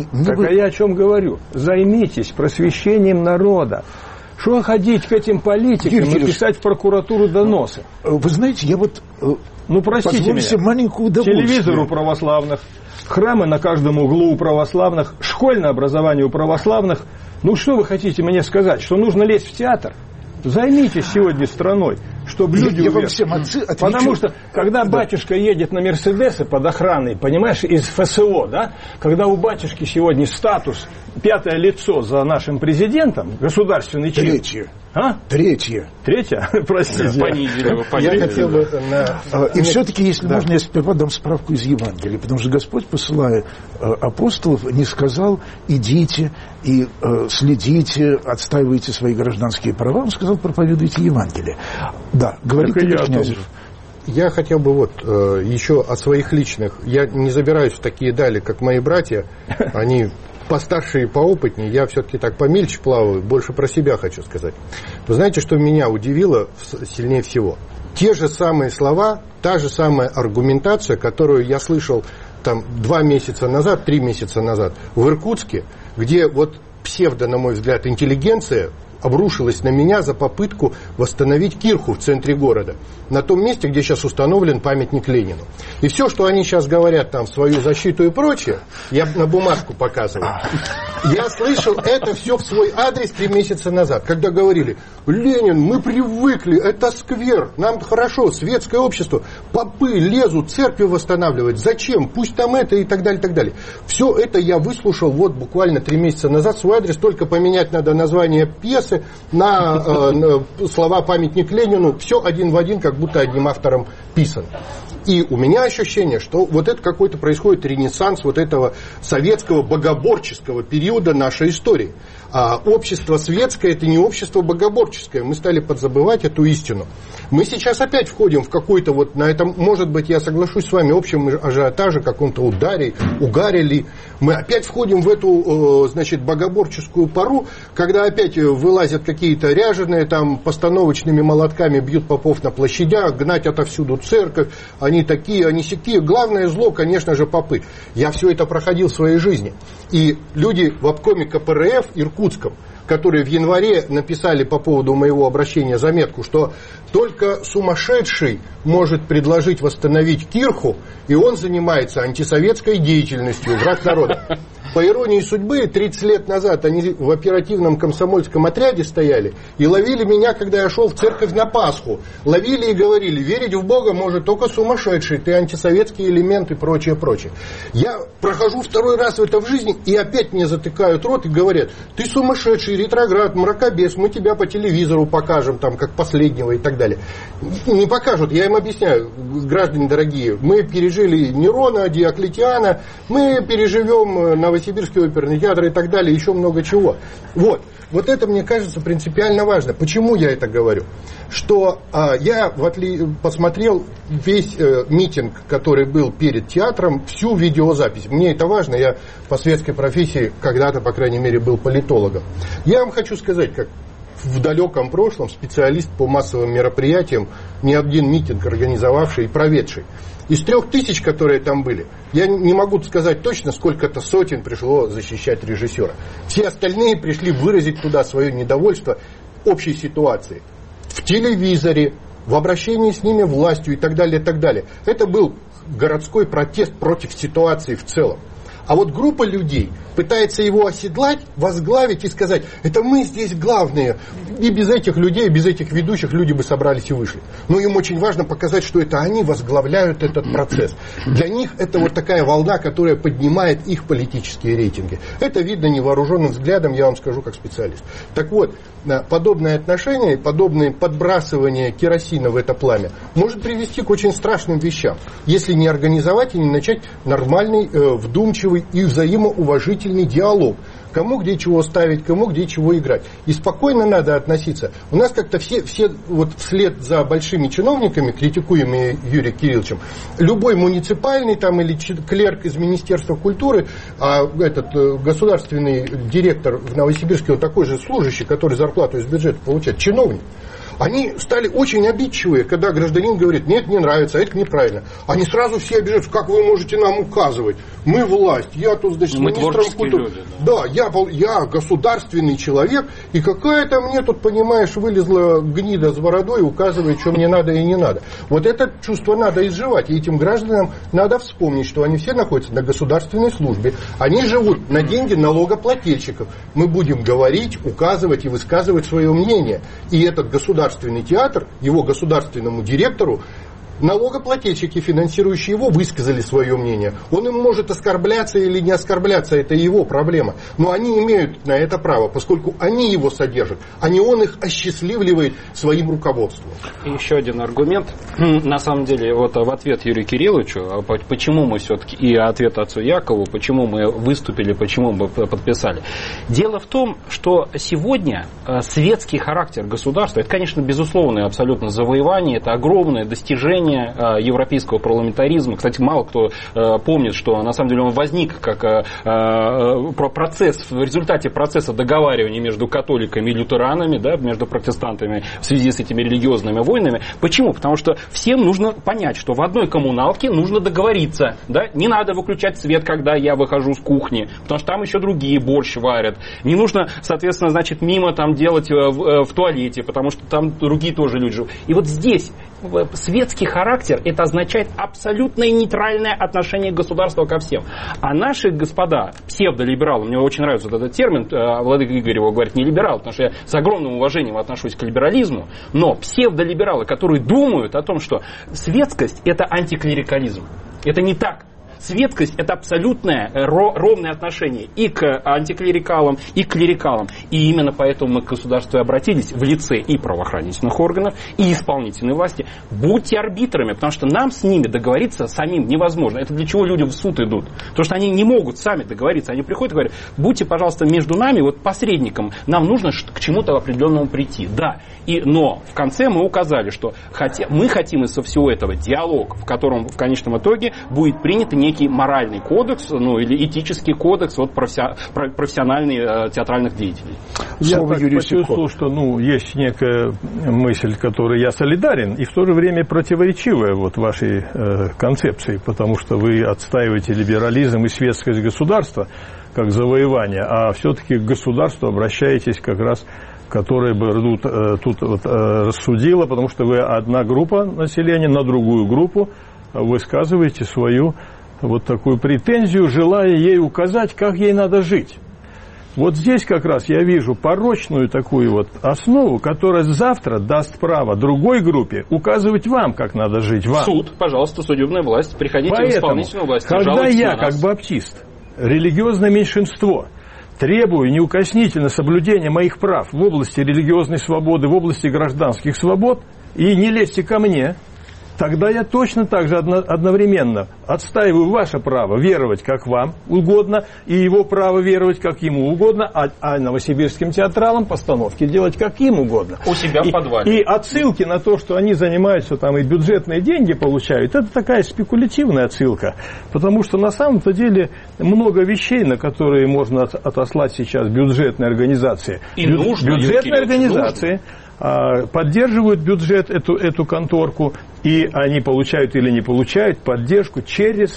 Speaker 3: я о чем говорю? Займитесь просвещением народа. Что ходить к этим политикам и писать в прокуратуру доносы?
Speaker 1: Вы знаете, я вот...
Speaker 3: Ну, простите меня,
Speaker 1: маленькую удовольствие.
Speaker 3: Телевизор у православных, храмы на каждом углу у православных, школьное образование у православных. Ну, что вы хотите мне сказать? Что нужно лезть в театр? Займитесь сегодня страной, чтобы люди уверовали. Потому что, когда батюшка едет на Мерседесе под охраной, понимаешь, из ФСО, да, когда у батюшки сегодня статус, пятое лицо за нашим президентом, государственный чин.
Speaker 1: Третье.
Speaker 3: Простите.
Speaker 2: Понизили.
Speaker 1: И все-таки, если можно, я сперва дам справку из Евангелия, потому что Господь, посылая апостолов, не сказал «идите и следите, отстаивайте свои гражданские права», он сказал «проповедуйте Евангелие». Да, говорит Игорь Князев.
Speaker 4: Я хотел бы еще о своих личных. Я не забираюсь в такие дали, как мои братья. Они постарше и поопытнее. Я все-таки так помельче плаваю. Больше про себя хочу сказать. Вы знаете, что меня удивило сильнее всего? Те же самые слова, та же самая аргументация, которую я слышал там 2 месяца назад, 3 месяца назад в Иркутске, где вот псевдо, на мой взгляд, интеллигенция обрушилась на меня за попытку восстановить кирху в центре города, на том месте, где сейчас установлен памятник Ленину. И все, что они сейчас говорят там в свою защиту и прочее, я на бумажку показываю. Я слышал это все в свой адрес 3 месяца назад, когда говорили: Ленин, мы привыкли, это сквер, нам хорошо, светское общество, попы лезут, церкви восстанавливать, зачем, пусть там это и так далее, и так далее. Все это я выслушал вот буквально 3 месяца назад в свой адрес, только поменять надо название пьесы на слова «памятник Ленину», все один в один, как будто одним автором писано. И у меня ощущение, что вот это какой-то происходит ренессанс вот этого советского богоборческого периода нашей истории. А общество светское – это не общество богоборческое. Мы стали подзабывать эту истину. Мы сейчас опять входим в какой-то вот на этом, может быть, я соглашусь с вами, общем ажиотаже, каком-то угаре ли. Мы опять входим в эту, значит, богоборческую пору, когда опять вылазят какие-то ряженые, там, постановочными молотками бьют попов на площадях, гнать отовсюду церковь, они такие, они сякие. Главное зло, конечно же, попы. Я все это проходил в своей жизни. И люди в обкоме КПРФ иркутском, которые в январе написали по поводу моего обращения заметку, что только сумасшедший может предложить восстановить кирху, и он занимается антисоветской деятельностью, враг народа. По иронии судьбы, 30 лет назад они в оперативном комсомольском отряде стояли и ловили меня, когда я шел в церковь на Пасху. Ловили и говорили: верить в Бога может только сумасшедший, ты антисоветский элемент и прочее, прочее. Я прохожу 2-й раз в это в жизни, и опять мне затыкают рот и говорят: ты сумасшедший, ретроград, мракобес, мы тебя по телевизору покажем, там, как последнего и так далее. Не покажут, я им объясняю: граждане дорогие, мы пережили Нерона, Диоклетиана, мы переживем Новосибирский оперный театр и так далее, еще много чего. Вот это, мне кажется, принципиально важно. Почему я это говорю? Что я посмотрел весь митинг, который был перед театром, всю видеозапись. Мне это важно, я по светской профессии когда-то, по крайней мере, был политологом. Я вам хочу сказать, как в далеком прошлом специалист по массовым мероприятиям, не один митинг организовавший и проведший. Из 3000, которые там были, я не могу сказать точно, сколько-то сотен пришло защищать режиссера. Все остальные пришли выразить туда свое недовольство общей ситуацией. В телевизоре, в обращении с ними властью и так далее, и так далее. Это был городской протест против ситуации в целом. А вот группа людей пытается его оседлать, возглавить и сказать, это мы здесь главные. И без этих людей, без этих ведущих люди бы собрались и вышли. Но им очень важно показать, что это они возглавляют этот процесс. Для них это вот такая волна, которая поднимает их политические рейтинги. Это видно невооруженным взглядом, я вам скажу как специалист. Так вот, подобное отношение, подобное подбрасывание керосина в это пламя может привести к очень страшным вещам, если не организовать и не начать нормальный, вдумчивый и взаимоуважительный диалог. Кому где чего ставить, кому где чего играть. И спокойно надо относиться. У нас как-то все вот вслед за большими чиновниками, критикуемыми Юрием Кирилловичем, любой муниципальный там или клерк из Министерства культуры, а этот государственный директор в Новосибирске, он такой же служащий, который зарплату из бюджета получает, чиновник. Они стали очень обидчивые, когда гражданин говорит, нет, не нравится, а это неправильно. Они сразу все обижаются, как вы можете нам указывать? Мы власть, я тут, значит, министром культуры. Люди, да, я государственный человек, и какая-то мне тут, понимаешь, вылезла гнида с бородой и указывает, что мне надо и не надо. Вот это чувство надо изживать, и этим гражданам надо вспомнить, что они все находятся на государственной службе, они живут на деньги налогоплательщиков. Мы будем говорить, указывать и высказывать свое мнение. И этот государственный театр, его государственному директору, налогоплательщики, финансирующие его, высказали свое мнение. Он им может оскорбляться или не оскорбляться, это его проблема. Но они имеют на это право, поскольку они его содержат, а не он их осчастливливает своим руководством.
Speaker 2: И еще один аргумент. На самом деле, вот в ответ Юрию Кирилловичу, почему мы все-таки, и ответ отцу Якову, почему мы выступили, почему мы подписали. Дело в том, что сегодня светский характер государства, это, конечно, безусловное абсолютно завоевание, это огромное достижение европейского парламентаризма. Кстати, мало кто помнит, что на самом деле он возник как процесс, в результате процесса договаривания между католиками и лютеранами, да, между протестантами в связи с этими религиозными войнами. Почему? Потому что всем нужно понять, что в одной коммуналке нужно договориться. Да? Не надо выключать свет, когда я выхожу с кухни, потому что там еще другие борщ варят. Не нужно, соответственно, значит, мимо там делать в туалете, потому что там другие тоже люди живут. И вот здесь светский характер, это означает абсолютно нейтральное отношение государства ко всем. А наши господа, псевдолибералы, мне очень нравится вот этот термин, Владыка Игорь его говорит не либерал, потому что я с огромным уважением отношусь к либерализму, но псевдолибералы, которые думают о том, что светскость это антиклерикализм. Это не так. Светскость – это абсолютное ровное отношение и к антиклерикалам, и к клерикалам. И именно поэтому мы к государству обратились в лице и правоохранительных органов, и исполнительной власти. Будьте арбитрами, потому что нам с ними договориться самим невозможно. Это для чего люди в суд идут? Потому что они не могут сами договориться. Они приходят и говорят, будьте, пожалуйста, между нами, вот посредником, нам нужно к чему-то определенному прийти. Да, но в конце мы указали, что мы хотим из всего этого диалог, в котором в конечном итоге будет принято некий моральный кодекс, или этический кодекс от профессиональных театральных деятелей.
Speaker 3: Я так почувствовал, что есть некая мысль, которой я солидарен, и в то же время противоречивая вот вашей концепции, потому что вы отстаиваете либерализм и светскость государства как завоевание, а все-таки к государству обращаетесь как раз, которое бы тут рассудило, потому что вы одна группа населения на другую группу высказываете свою вот такую претензию, желая ей указать, как ей надо жить. Вот здесь как раз я вижу порочную такую вот основу, которая завтра даст право другой группе указывать вам, как надо жить. Вам.
Speaker 2: Суд, пожалуйста, судебная власть, приходите в исполнительную власть.
Speaker 3: Когда я, как баптист, религиозное меньшинство, требую неукоснительно соблюдения моих прав в области религиозной свободы, в области гражданских свобод, и не лезьте ко мне, тогда я точно так же одновременно отстаиваю ваше право веровать, как вам угодно, и его право веровать, как ему угодно, а новосибирским театралам постановки делать, как им угодно.
Speaker 2: У себя в подвале.
Speaker 3: И отсылки на то, что они занимаются там и бюджетные деньги получают, это такая спекулятивная отсылка. Потому что на самом-то деле много вещей, на которые можно отослать сейчас бюджетные организации.
Speaker 2: И нужно.
Speaker 3: Бюджетные организации поддерживают бюджет, эту конторку, и они получают или не получают поддержку через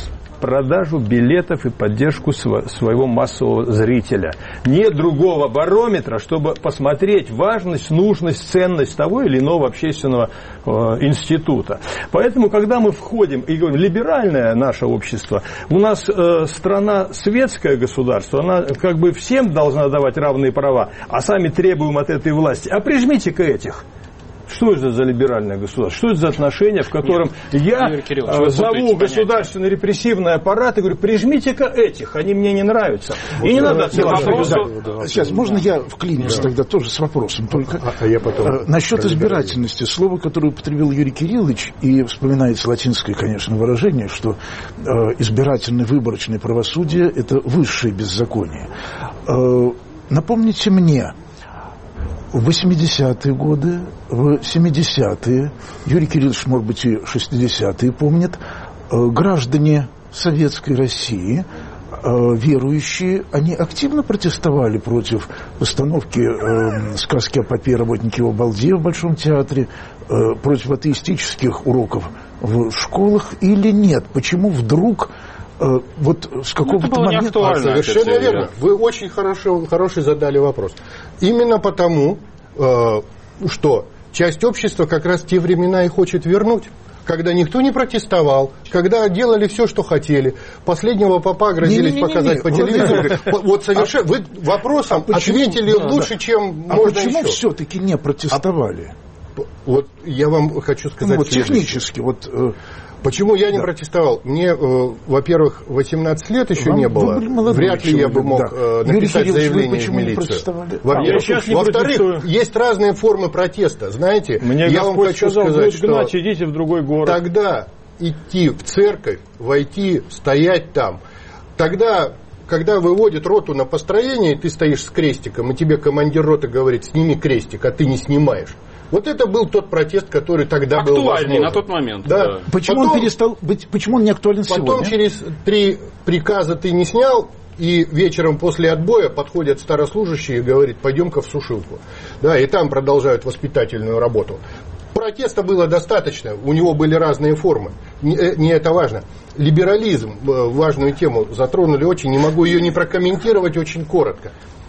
Speaker 3: продажу билетов и поддержку своего массового зрителя. Нет другого барометра, чтобы посмотреть важность, нужность, ценность того или иного общественного института. Поэтому, когда мы входим и говорим, либеральное наше общество, у нас страна светское государство, она как бы всем должна давать равные права, а сами требуем от этой власти. А прижмите-ка этих. Что это за либеральное государство? Что это за отношения, в котором я зову государственный репрессивный аппарат и говорю, прижмите-ка этих, они мне не нравятся. Вот и не надо
Speaker 1: Сейчас, можно я вклинюсь тогда тоже с вопросом? Только
Speaker 4: я потом
Speaker 1: насчет избирательности. Слово, которое употребил Юрий Кириллович, и вспоминается латинское, конечно, выражение, что избирательное выборочное правосудие – это высшее беззаконие. Напомните мне, в 80-е годы, в 70-е, Юрий Кириллович, может быть, и 60-е помнит, граждане Советской России, верующие, они активно протестовали против постановки сказки о попе «Работники в балде» в Большом театре, против атеистических уроков в школах или нет? Почему вдруг... Вот с какого-то момента...
Speaker 4: Совершенно верно. Вы очень хороший задали вопрос. Именно потому, что часть общества как раз те времена и хочет вернуть, когда никто не протестовал, когда делали все, что хотели. Последнего попа грозились показать по телевизору. Вот совершенно... Вы вопросом ответили лучше, чем можно еще.
Speaker 1: А почему все-таки не протестовали?
Speaker 4: Вот я вам хочу сказать...
Speaker 1: Вот технически, вот...
Speaker 4: Почему я не протестовал? Мне, во-первых, 18 лет еще не было. Вряд ли я бы мог написать заявление в милицию. Во-вторых, есть разные формы протеста. Знаете,
Speaker 3: мне
Speaker 4: я вам хочу сказать, что
Speaker 3: идите в другой город.
Speaker 4: Тогда идти в церковь, войти, стоять там, тогда... Когда выводят роту на построение, и ты стоишь с крестиком, и тебе командир роты говорит, сними крестик, а ты не снимаешь. Вот это был тот протест, который тогда был
Speaker 2: актуальный на тот момент.
Speaker 1: Да. Почему он перестал быть, почему он не актуален сегодня?
Speaker 4: Потом через 3 приказа ты не снял, и вечером после отбоя подходят старослужащие и говорят, пойдем-ка в сушилку. Да, и там продолжают воспитательную работу. Протеста было достаточно, у него были разные формы. Не это важно. Либерализм, важную тему затронули очень, не могу ее не прокомментировать очень коротко.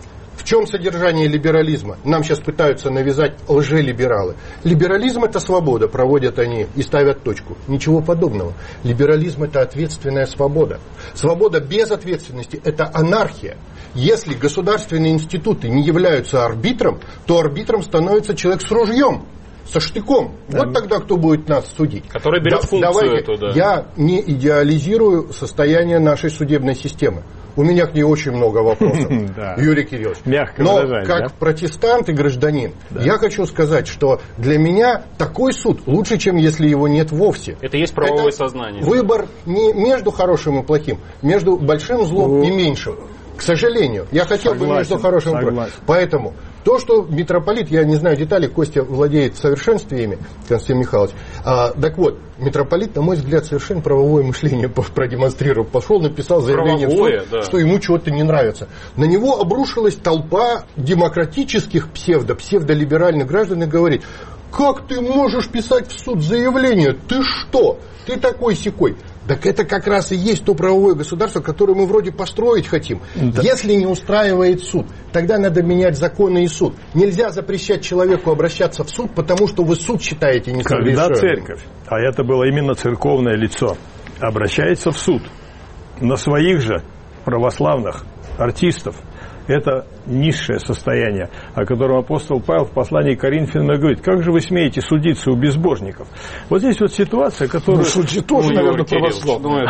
Speaker 4: В чем содержание либерализма? Нам сейчас пытаются навязать лжелибералы. Либерализм – это свобода, проводят они и ставят точку. Ничего подобного. Либерализм – это ответственная свобода. Свобода без ответственности – это анархия. Если государственные институты не являются арбитром, то арбитром становится человек с ружьем, со штыком. Да. Вот тогда кто будет нас судить?
Speaker 2: Который берет функцию эту, да.
Speaker 4: Я не идеализирую состояние нашей судебной системы. У меня к ней очень много вопросов, Юрий Кириллович. Но как протестант и гражданин, я хочу сказать, что для меня такой суд лучше, чем если его нет вовсе.
Speaker 2: Это есть правовое сознание.
Speaker 4: Выбор не между хорошим и плохим, между большим злом и меньшим. К сожалению, я хотел бы между хорошим и плохим. Поэтому то, что митрополит, я не знаю деталей, Костя владеет в совершенстве ими, Константин Михайлович. Так вот, митрополит, на мой взгляд, совершенно правовое мышление продемонстрировал. Пошел, написал заявление в суд, что ему чего-то не нравится. На него обрушилась толпа демократических псевдолиберальных граждан и говорит, как ты можешь писать в суд заявление? Ты что? Ты такой-сякой. Так это как раз и есть то правовое государство, которое мы вроде построить хотим. Да. Если не устраивает суд, тогда надо менять законы и суд. Нельзя запрещать человеку обращаться в суд, потому что вы суд считаете несовершенным.
Speaker 3: Когда церковь, а это было именно церковное лицо, обращается в суд на своих же православных артистов, это низшее состояние, о котором апостол Павел в послании к Коринфянам говорит, как же вы смеете судиться у безбожников? Вот здесь вот ситуация, которая...
Speaker 1: Судьи тоже, наверное, православные.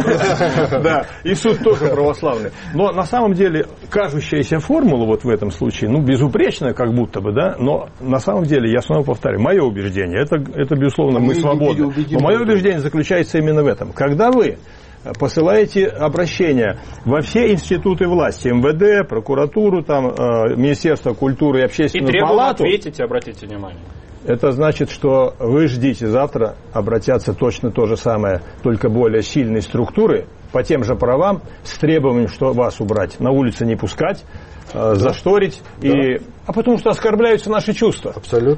Speaker 3: Да, и суд тоже православный. Но на самом деле кажущаяся формула вот в этом случае, безупречная как будто бы, да, но на самом деле, я снова повторяю, мое убеждение, это безусловно, мы свободны. Но мое убеждение заключается именно в этом. Когда вы посылаете обращения во все институты власти, МВД, прокуратуру, там, Министерство культуры и Общественную палату.
Speaker 2: И требуем ответить, обратите внимание.
Speaker 3: Это значит, что вы ждите завтра обратятся точно то же самое, только более сильной структуры, по тем же правам, с требованием, что вас убрать, на улице не пускать, зашторить и А потому что оскорбляются наши чувства.
Speaker 4: Абсолютно.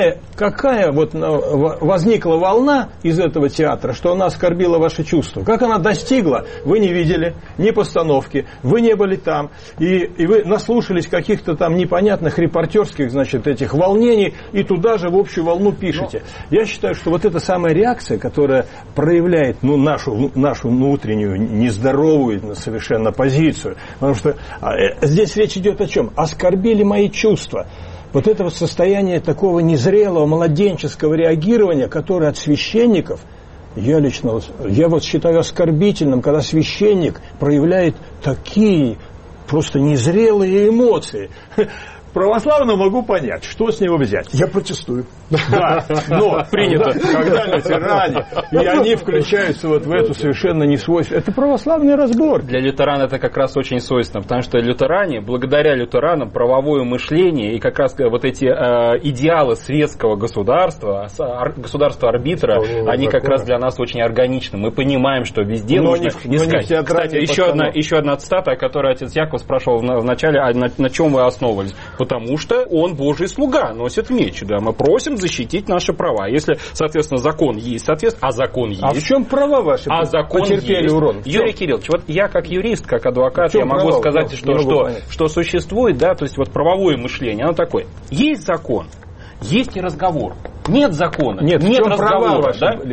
Speaker 3: Какая вот возникла волна из этого театра, что она оскорбила ваши чувства? Как она достигла? Вы не видели ни постановки, вы не были там, и вы наслушались каких-то там непонятных репортерских, значит, этих волнений, и туда же в общую волну пишете. Я считаю, что вот эта самая реакция, которая проявляет нашу внутреннюю, нездоровую совершенно позицию, потому что здесь речь идет о чем? Оскорбили мои чувства. Вот это вот состояние такого незрелого, младенческого реагирования, которое от священников, я вот считаю оскорбительным, когда священник проявляет такие просто незрелые эмоции. Православного могу понять, что с него взять.
Speaker 1: Я протестую.
Speaker 3: Да, но принято, когда лютеране, и они включаются вот в эту совершенно несвойственную. Это православный разбор.
Speaker 2: Для лютеран это как раз очень свойственно, потому что лютеране, благодаря лютеранам, правовое мышление и как раз вот эти идеалы светского государства, государства-арбитра, они как раз для нас очень органичны. Мы понимаем, что везде нужно искать. Кстати, еще одна цитата, о которой отец Яков спрашивал в начале, на чем вы основывались. Потому что он Божий слуга, носит меч. Да, мы просим защитить наши права. Если, соответственно, закон есть, соответственно, а закон есть.
Speaker 3: А в чем права ваши?
Speaker 2: А закон
Speaker 3: потерпели
Speaker 2: есть.
Speaker 3: урон?
Speaker 2: Юрий Кириллович, вот я как юрист, как адвокат, я могу сказать, что существует, да, то есть вот правовое мышление, оно такое. Есть закон, есть и разговор. Нет закона, нет разговора.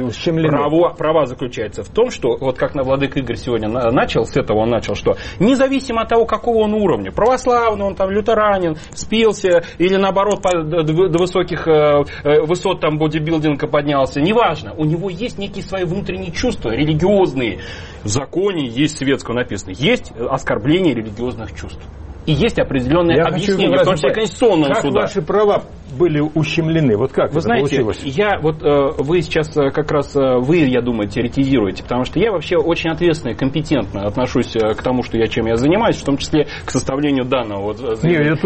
Speaker 2: Права заключается в том, что, вот как владыка Игорь сегодня начал, с этого он начал, что независимо от того, какого он уровня, православный, он там лютеранин, спился, или наоборот до высоких высот там бодибилдинга поднялся, неважно, у него есть некие свои внутренние чувства, религиозные. В законе есть светского написано, есть оскорбление религиозных чувств. И есть определенные объяснения, в том числе Конституционного суда.
Speaker 3: Как ваши права были ущемлены? Вот как
Speaker 2: вы
Speaker 3: это
Speaker 2: знаете,
Speaker 3: получилось?
Speaker 2: Вы сейчас как раз, я думаю, теоретизируете, потому что я вообще очень ответственно и компетентно отношусь к тому, чем я занимаюсь, в том числе к составлению данного.
Speaker 3: Я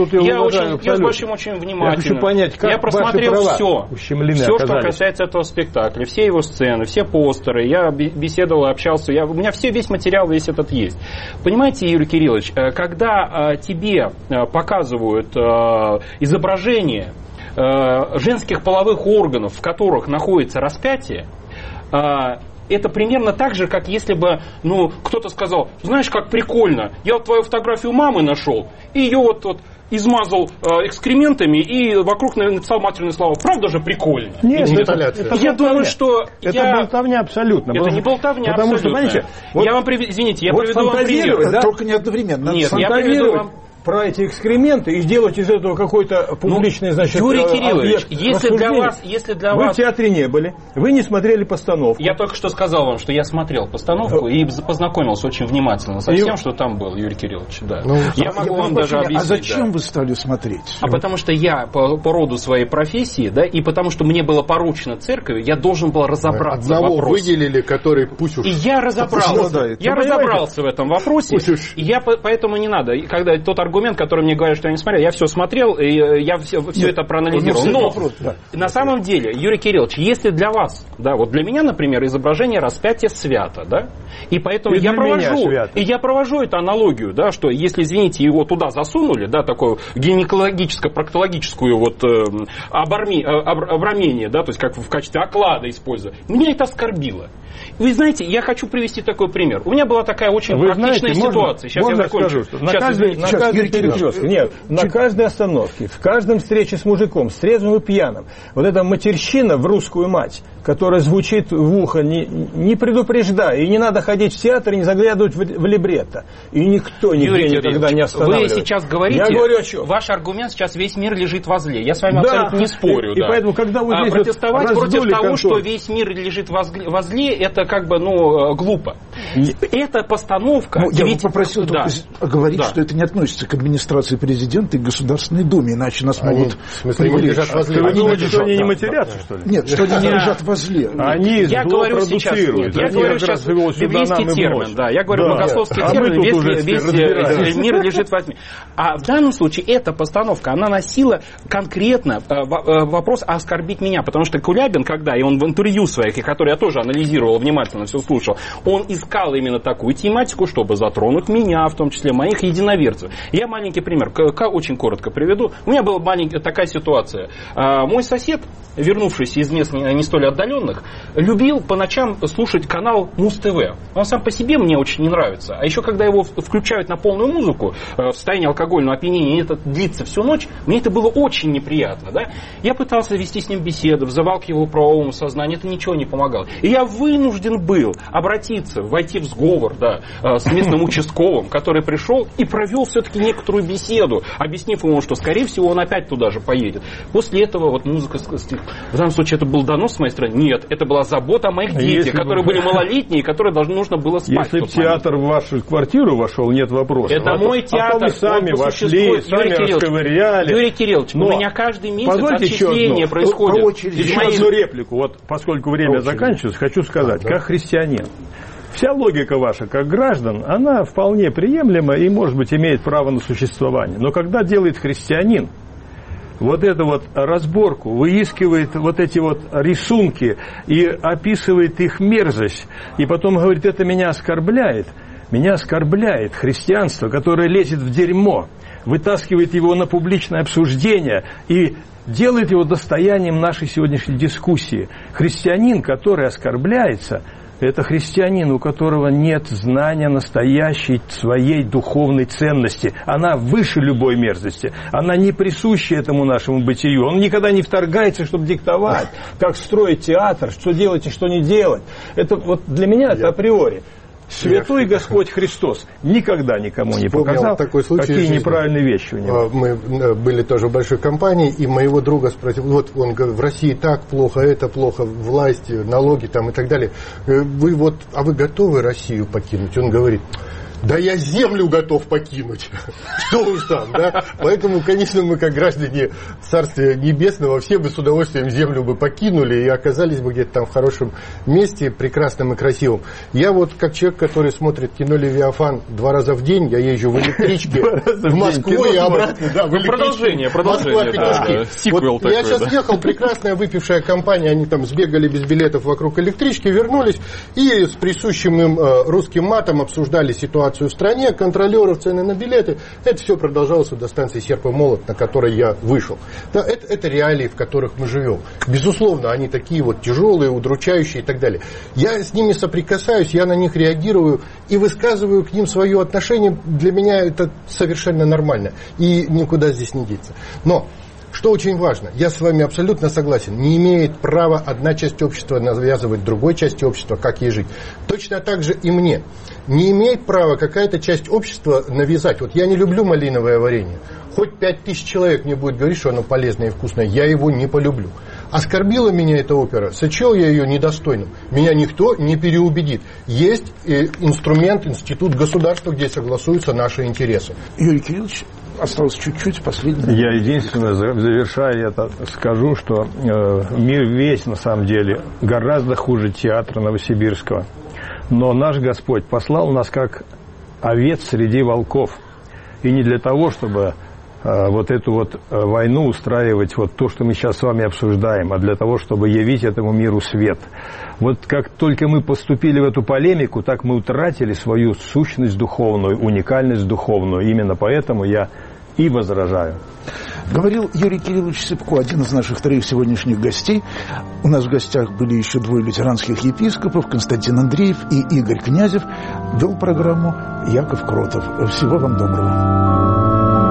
Speaker 2: с большим очень внимательно.
Speaker 3: Я хочу понять, как
Speaker 2: я просмотрел
Speaker 3: все,
Speaker 2: что касается этого спектакля, все его сцены, все постеры, я беседовал, общался, у меня весь материал весь этот есть. Понимаете, Юрий Кириллович, когда тебе показывают изображение женских половых органов, в которых находится распятие, это примерно так же, как если бы кто-то сказал, знаешь, как прикольно, я вот твою фотографию мамы нашел, и ее вот измазал экскрементами и вокруг написал матерные слова. Правда же прикольно?
Speaker 3: Нет,
Speaker 2: я думаю, что...
Speaker 3: Это болтовня абсолютно.
Speaker 2: Это не болтовня абсолютно. Я вам приведу вам пример.
Speaker 1: Да? Только не одновременно.
Speaker 2: Нет, я приведу вам...
Speaker 3: про эти экскременты и сделать из этого какой-то публичный,
Speaker 2: Юрий Кириллович, если для вас...
Speaker 3: Вы в театре не были, вы не смотрели постановку.
Speaker 2: Я только что сказал вам, что я смотрел постановку и познакомился очень внимательно со всем, что там было, Юрий Кириллович. Да. Я могу вам даже объяснить.
Speaker 1: А зачем вы стали смотреть?
Speaker 2: Потому что я по роду своей профессии, да, и потому что мне было поручено церковью, я должен был разобраться в вопросе.
Speaker 4: Одного выделили, который пусть уж...
Speaker 2: И я разобрался. Я разобрался в этом вопросе. И я поэтому не надо. Когда тот аргумент, который мне говорят, что я не смотрел, я все смотрел, и я все это проанализировал. Но на самом деле, Юрий Кириллович, если для вас, да, вот для меня, например, изображение распятия свято, да, и поэтому я провожу эту аналогию, да, что если, извините, его туда засунули, да, такую гинекологическо-проктологическую вот обрамение, да, то есть как в качестве оклада используя, меня это оскорбило. Вы знаете, я хочу привести такой пример. У меня была такая очень практичная ситуация. Сейчас я закончу.
Speaker 3: На каждой остановке, в каждом встрече с мужиком, с трезвым и пьяным, вот эта матерщина в русскую мать, которая звучит в ухо, не предупреждая, и не надо ходить в театр и не заглядывать в либретто. И никто нигде никогда не останавливает.
Speaker 2: Вы сейчас говорите,
Speaker 3: я говорю о чем?
Speaker 2: Ваш аргумент сейчас весь мир лежит возле. Я с вами абсолютно не спорю.
Speaker 3: И поэтому, когда вы здесь
Speaker 2: протестовать против того, что весь мир лежит возле, это как бы, глупо. Это постановка...
Speaker 1: Я бы попросил только говорить, что это не относится к администрации президента и Государственной Думе, иначе нас могут привлечь.
Speaker 3: Вы думаете, что они не матерятся, что ли?
Speaker 1: Нет, что они не лежат возле.
Speaker 3: Они злопродуцируют.
Speaker 2: Я говорю сейчас библейский термин. Да, я говорю богословский термин, весь мир лежит возле. А в данном случае эта постановка, она носила конкретно вопрос оскорбить меня, потому что Кулябин, когда, и он в интервью своих, и который я тоже анализировал, внимательно все слушал, он искал именно такую тематику, чтобы затронуть меня, в том числе моих единоверцев. Я маленький пример, очень коротко приведу. У меня была такая ситуация. Мой сосед, вернувшийся из мест не столь отдаленных, любил по ночам слушать канал Муз-ТВ. Он сам по себе мне очень не нравится. А еще когда его включают на полную музыку, в состоянии алкогольного опьянения, и это длится всю ночь, мне это было очень неприятно. Да? Я пытался вести с ним беседу, взывал к его правовому сознанию, это ничего не помогало. И я вынужден был обратиться, войти в сговор, да, с местным участковым, который пришел и провел все-таки некоторую беседу, объяснив ему, что, скорее всего, он опять туда же поедет. После этого вот музыка... В данном случае это был донос с моей стороны? Нет, это была забота о моих детях, которые были малолетние, которые нужно было спать.
Speaker 3: Если бы театр в вашу квартиру вошел, нет вопросов.
Speaker 2: Это мой театр.
Speaker 3: Вы сами вошли, сами расковыряли.
Speaker 2: Юрий Кириллович, у меня каждый месяц отчисления происходит.
Speaker 3: Еще одну реплику. Вот поскольку время заканчивается, хочу сказать, как христианин. Вся логика ваша, как граждан, она вполне приемлема и, может быть, имеет право на существование. Но когда делает христианин вот эту вот разборку, выискивает вот эти вот рисунки и описывает их мерзость, и потом говорит, это меня оскорбляет христианство, которое лезет в дерьмо, вытаскивает его на публичное обсуждение и делает его достоянием нашей сегодняшней дискуссии. Христианин, который оскорбляется, это христианин, у которого нет знания настоящей своей духовной ценности. Она выше любой мерзости. Она не присуща этому нашему бытию. Он никогда не вторгается, чтобы диктовать, как строить театр, что делать и что не делать. Это вот для меня это априори. Святой Господь Христос никогда никому не показал, какие неправильные вещи у него.
Speaker 4: Мы были тоже в большой компании, и моего друга спросил, вот он говорит, в России так плохо, это плохо, власть, налоги там и так далее. Вы готовы Россию покинуть? Он говорит, да я землю готов покинуть. Что уж там, да? Поэтому, конечно, мы, как граждане Царствия Небесного, все бы с удовольствием землю бы покинули и оказались бы где-то там в хорошем месте, прекрасном и красивом. Я вот, как человек, который смотрит кино «Левиафан» 2 раза в день, я езжу в электричке в Москву и обратно. Да, в
Speaker 2: продолжение.
Speaker 4: Вот я сейчас ехал, прекрасная выпившая компания, они там сбегали без билетов вокруг электрички, вернулись и с присущим им русским матом обсуждали ситуацию в стране, контролеров, цены на билеты. Это все продолжалось до станции Серп и Молот, на которой я вышел. Да, это реалии, в которых мы живем. Безусловно, они такие вот тяжелые, удручающие и так далее. Я с ними соприкасаюсь, я на них реагирую и высказываю к ним свое отношение. Для меня это совершенно нормально. И никуда здесь не деться. Но что очень важно, я с вами абсолютно согласен, не имеет права одна часть общества навязывать другой части общества, как ей жить. Точно так же и мне. Не имеет права какая-то часть общества навязать. Вот я не люблю малиновое варенье. Хоть 5000 человек мне будет говорить, что оно полезное и вкусное, я его не полюблю. Оскорбила меня эта опера, сочел я ее недостойным. Меня никто не переубедит. Есть инструмент, институт государства, где согласуются наши интересы.
Speaker 1: Юрий Кириллович, осталось чуть-чуть, последнее.
Speaker 3: Я единственное, завершая это, скажу, что мир весь, на самом деле, гораздо хуже театра Новосибирского. Но наш Господь послал нас как овец среди волков. И не для того, чтобы вот эту вот войну устраивать, вот то, что мы сейчас с вами обсуждаем, а для того, чтобы явить этому миру свет. Вот как только мы поступили в эту полемику, так мы утратили свою сущность духовную, уникальность духовную. Именно поэтому я и возражаю.
Speaker 1: Говорил Юрий Кириллович Сыпко, один из наших 3 сегодняшних гостей. У нас в гостях были еще 2 лютеранских епископов, Константин Андреев и Игорь Князев. Вел программу Яков Кротов. Всего вам доброго.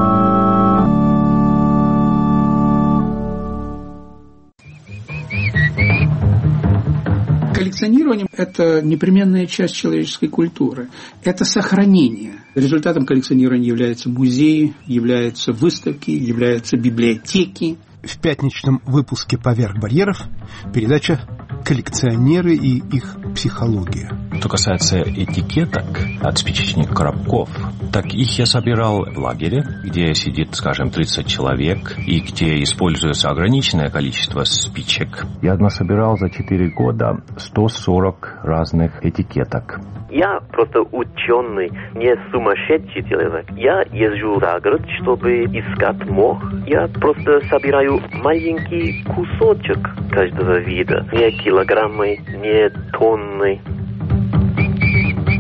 Speaker 5: Коллекционирование – это непременная часть человеческой культуры. Это сохранение. Результатом коллекционирования являются музеи, являются выставки, являются библиотеки.
Speaker 6: В пятничном выпуске «Поверх барьеров» передача «Коллекционеры и их психология».
Speaker 7: Что касается этикеток от спичечных коробков, так их я собирал в лагере, где сидит, скажем, 30 человек, и где используется ограниченное количество спичек. Я насобирал за 4 года 140 разных этикеток.
Speaker 8: Я просто ученый, не сумасшедший человек. Я езжу за город, чтобы искать мох. Я просто собираю маленький кусочек каждого вида. Не килограммы, не тонны.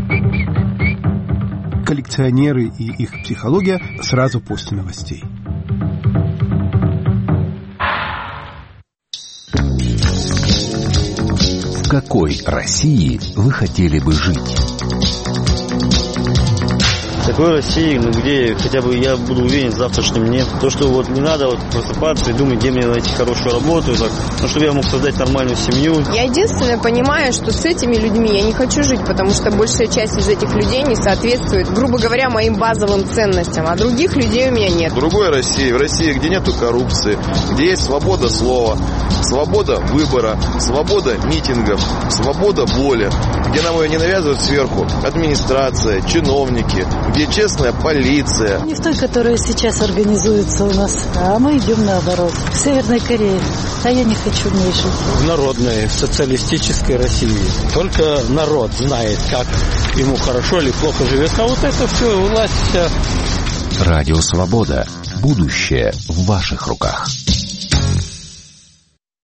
Speaker 6: Коллекционеры и их психология сразу после новостей.
Speaker 9: В какой России вы хотели бы жить?
Speaker 10: Такой России, где хотя бы я буду уверен в завтрашнем дне. То, что вот не надо вот просыпаться и думать, где мне найти хорошую работу, так, чтобы я мог создать нормальную семью.
Speaker 11: Я единственное понимаю, что с этими людьми я не хочу жить, потому что большая часть из этих людей не соответствует, грубо говоря, моим базовым ценностям, а других людей у меня нет.
Speaker 12: В другой России, в России, где нету коррупции, где есть свобода слова, свобода выбора, свобода митингов, свобода воли, где нам ее не навязывают сверху администрация, чиновники, где честная полиция.
Speaker 13: Не в той, которая сейчас организуется у нас, а мы идем наоборот. К Северной Корее. А я не хочу в ней жить.
Speaker 14: В народной, социалистической России. Только народ знает, как ему хорошо или плохо живет. А вот это все, власть вся.
Speaker 9: Радио Свобода. Будущее в ваших руках.